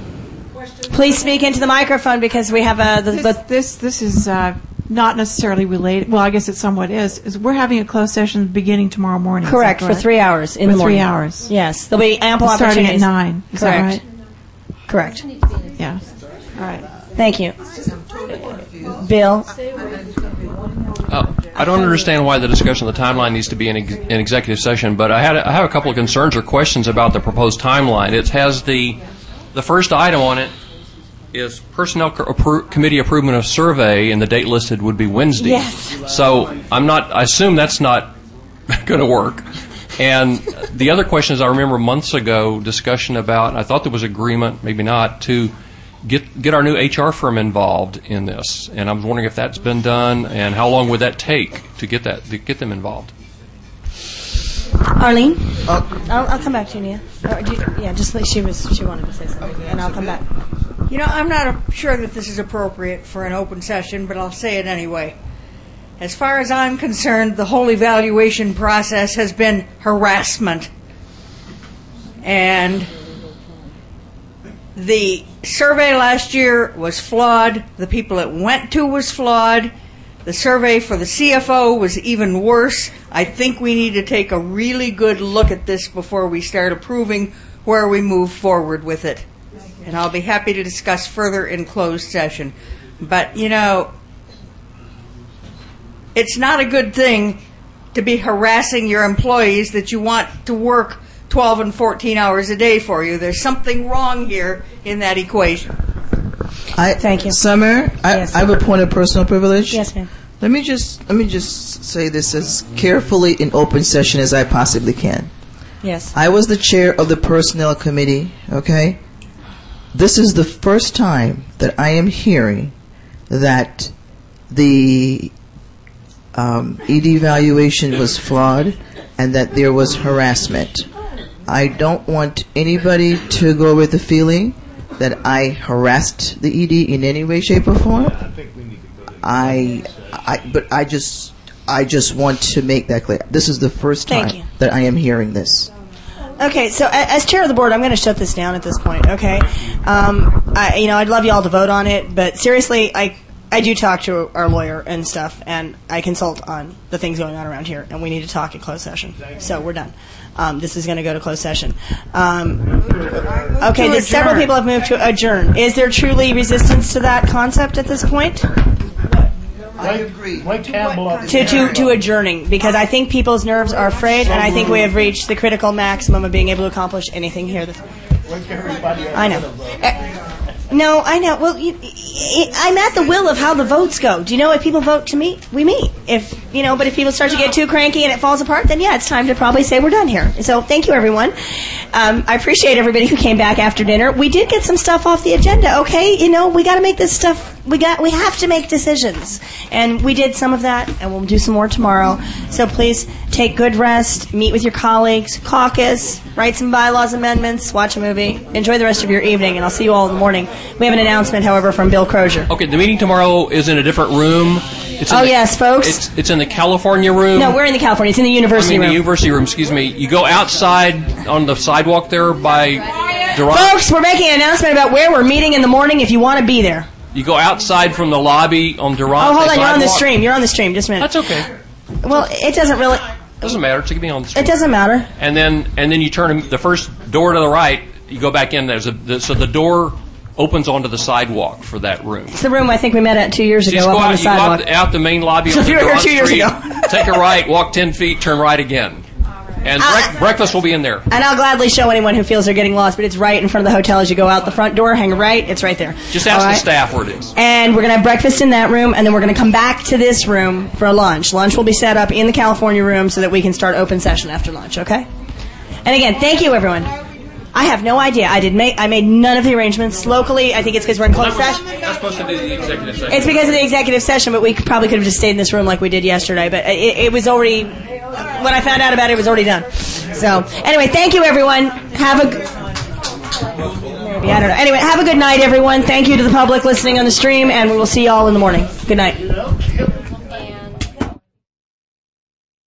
Please speak into the microphone because we have a. The, This, the this, this is uh, not necessarily related. Well, I guess it somewhat is. Is we're having a closed session beginning tomorrow morning. is that correct for three hours in For the morning. three hours. Yes, there'll be ample Starting opportunities. at nine. Is correct. that Correct. Yeah. All right. Thank you, Bill. Uh, I don't understand why the discussion of the timeline needs to be in, ex- in executive session, but I had a, I have a couple of concerns or questions about the proposed timeline. It has the the first item on it is personnel co- appro- committee approval of survey, and the date listed would be Wednesday. Yes. So I'm not. I assume that's not going to work. And the other question is, I remember months ago discussion about, and I thought there was agreement, maybe not, to get get our new H R firm involved in this. And I was wondering if that's been done, and how long would that take to get that to get them involved? Arlene, I'll, I'll come back to you, Nia. Or do you, yeah, just like she was. She wanted to say something, and I'll come back. You know, I'm not sure that this is appropriate for an open session, but I'll say it anyway. As far as I'm concerned, the whole evaluation process has been harassment. And the survey last year was flawed. The people it went to was flawed. The survey for the C F O was even worse. I think we need to take a really good look at this before we start approving where we move forward with it. And I'll be happy to discuss further in closed session. But, you know, it's not a good thing to be harassing your employees that you want to work twelve and fourteen hours a day for you. There's something wrong here in that equation. I, Thank you. Summer, I, Yes. I have a point of personal privilege. Yes, ma'am. Let me just let me just say this as carefully in open session as I possibly can. Yes. I was the chair of the personnel committee, okay? This is the first time that I am hearing that the um, E D evaluation was flawed and that there was harassment. I don't want anybody to go with the feeling that I harassed the E D in any way, shape, or form. I, I, but I just, I just want to make that clear. This is the first Thank time you. that I am hearing this. Okay, so a- as chair of the board, I'm going to shut this down at this point. Okay, um, I, you know, I'd love you all to vote on it, but seriously, I, I do talk to our lawyer and stuff, and I consult on the things going on around here, and we need to talk in closed session. So we're done. Um, this is going to go to closed session. Um, okay, there's several people have moved to adjourn. Is there truly resistance to that concept at this point? I agree. To, to, to adjourning, because I think people's nerves are frayed, and I think we have reached the critical maximum of being able to accomplish anything here. This I know. No, I know. Well, you, y- I'm at the will of how the votes go. Do you know if people vote to meet, we meet. If you know, but if people start to get too cranky and it falls apart, then yeah, it's time to probably say we're done here. So thank you, everyone. Um, I appreciate everybody who came back after dinner. We did get some stuff off the agenda. Okay, you know, we got to make this stuff. We got. We have to make decisions, and we did some of that, and we'll do some more tomorrow. So please take good rest. Meet with your colleagues. Caucus. Write some bylaws amendments. Watch a movie. Enjoy the rest of your evening, and I'll see you all in the morning. We have an announcement, however, from Bill Crozier. Okay, the meeting tomorrow is in a different room. It's in Oh, the, yes, folks. It's, it's in the California room. No, we're in the California. It's in the I university mean, the room. university room, excuse me. You go outside on the sidewalk there by Durant. Folks, we're making an announcement about where we're meeting in the morning if you want to be there. You go outside from the lobby on Durant. Oh, hold on. You're on the stream. You're on the stream. Just a minute. That's okay. Well, it doesn't really... Doesn't matter. It's going to be on the stream. It doesn't matter. And then, and then you turn the first door to the right. You go back in. There's a the, so the door opens onto the sidewalk for that room. It's the room I think we met at two years So you ago just up go on out, the you go sidewalk. out, out the main lobby So on the you were here Durant two years Street, ago. take a right, walk ten feet, turn right again. And brec- breakfast will be in there. And I'll gladly show anyone who feels they're getting lost, but it's right in front of the hotel as you go out the front door. Hang right. It's right there. Just ask All the right? staff where it is. And we're going to have breakfast in that room, and then we're going to come back to this room for lunch. Lunch will be set up in the California room so that we can start open session after lunch, okay? And again, thank you, everyone. I have no idea. I did make. I made none of the arrangements locally. I think it's because we're in closed session. That's supposed to be the executive session. It's because of the executive session, but we could- probably could have just stayed in this room like we did yesterday. But it, it was already, when I found out about it, it was already done. So anyway, thank you, everyone. Have a. Maybe, I don't know. Anyway, have a good night, everyone. Thank you to the public listening on the stream, and we will see you all in the morning. Good night.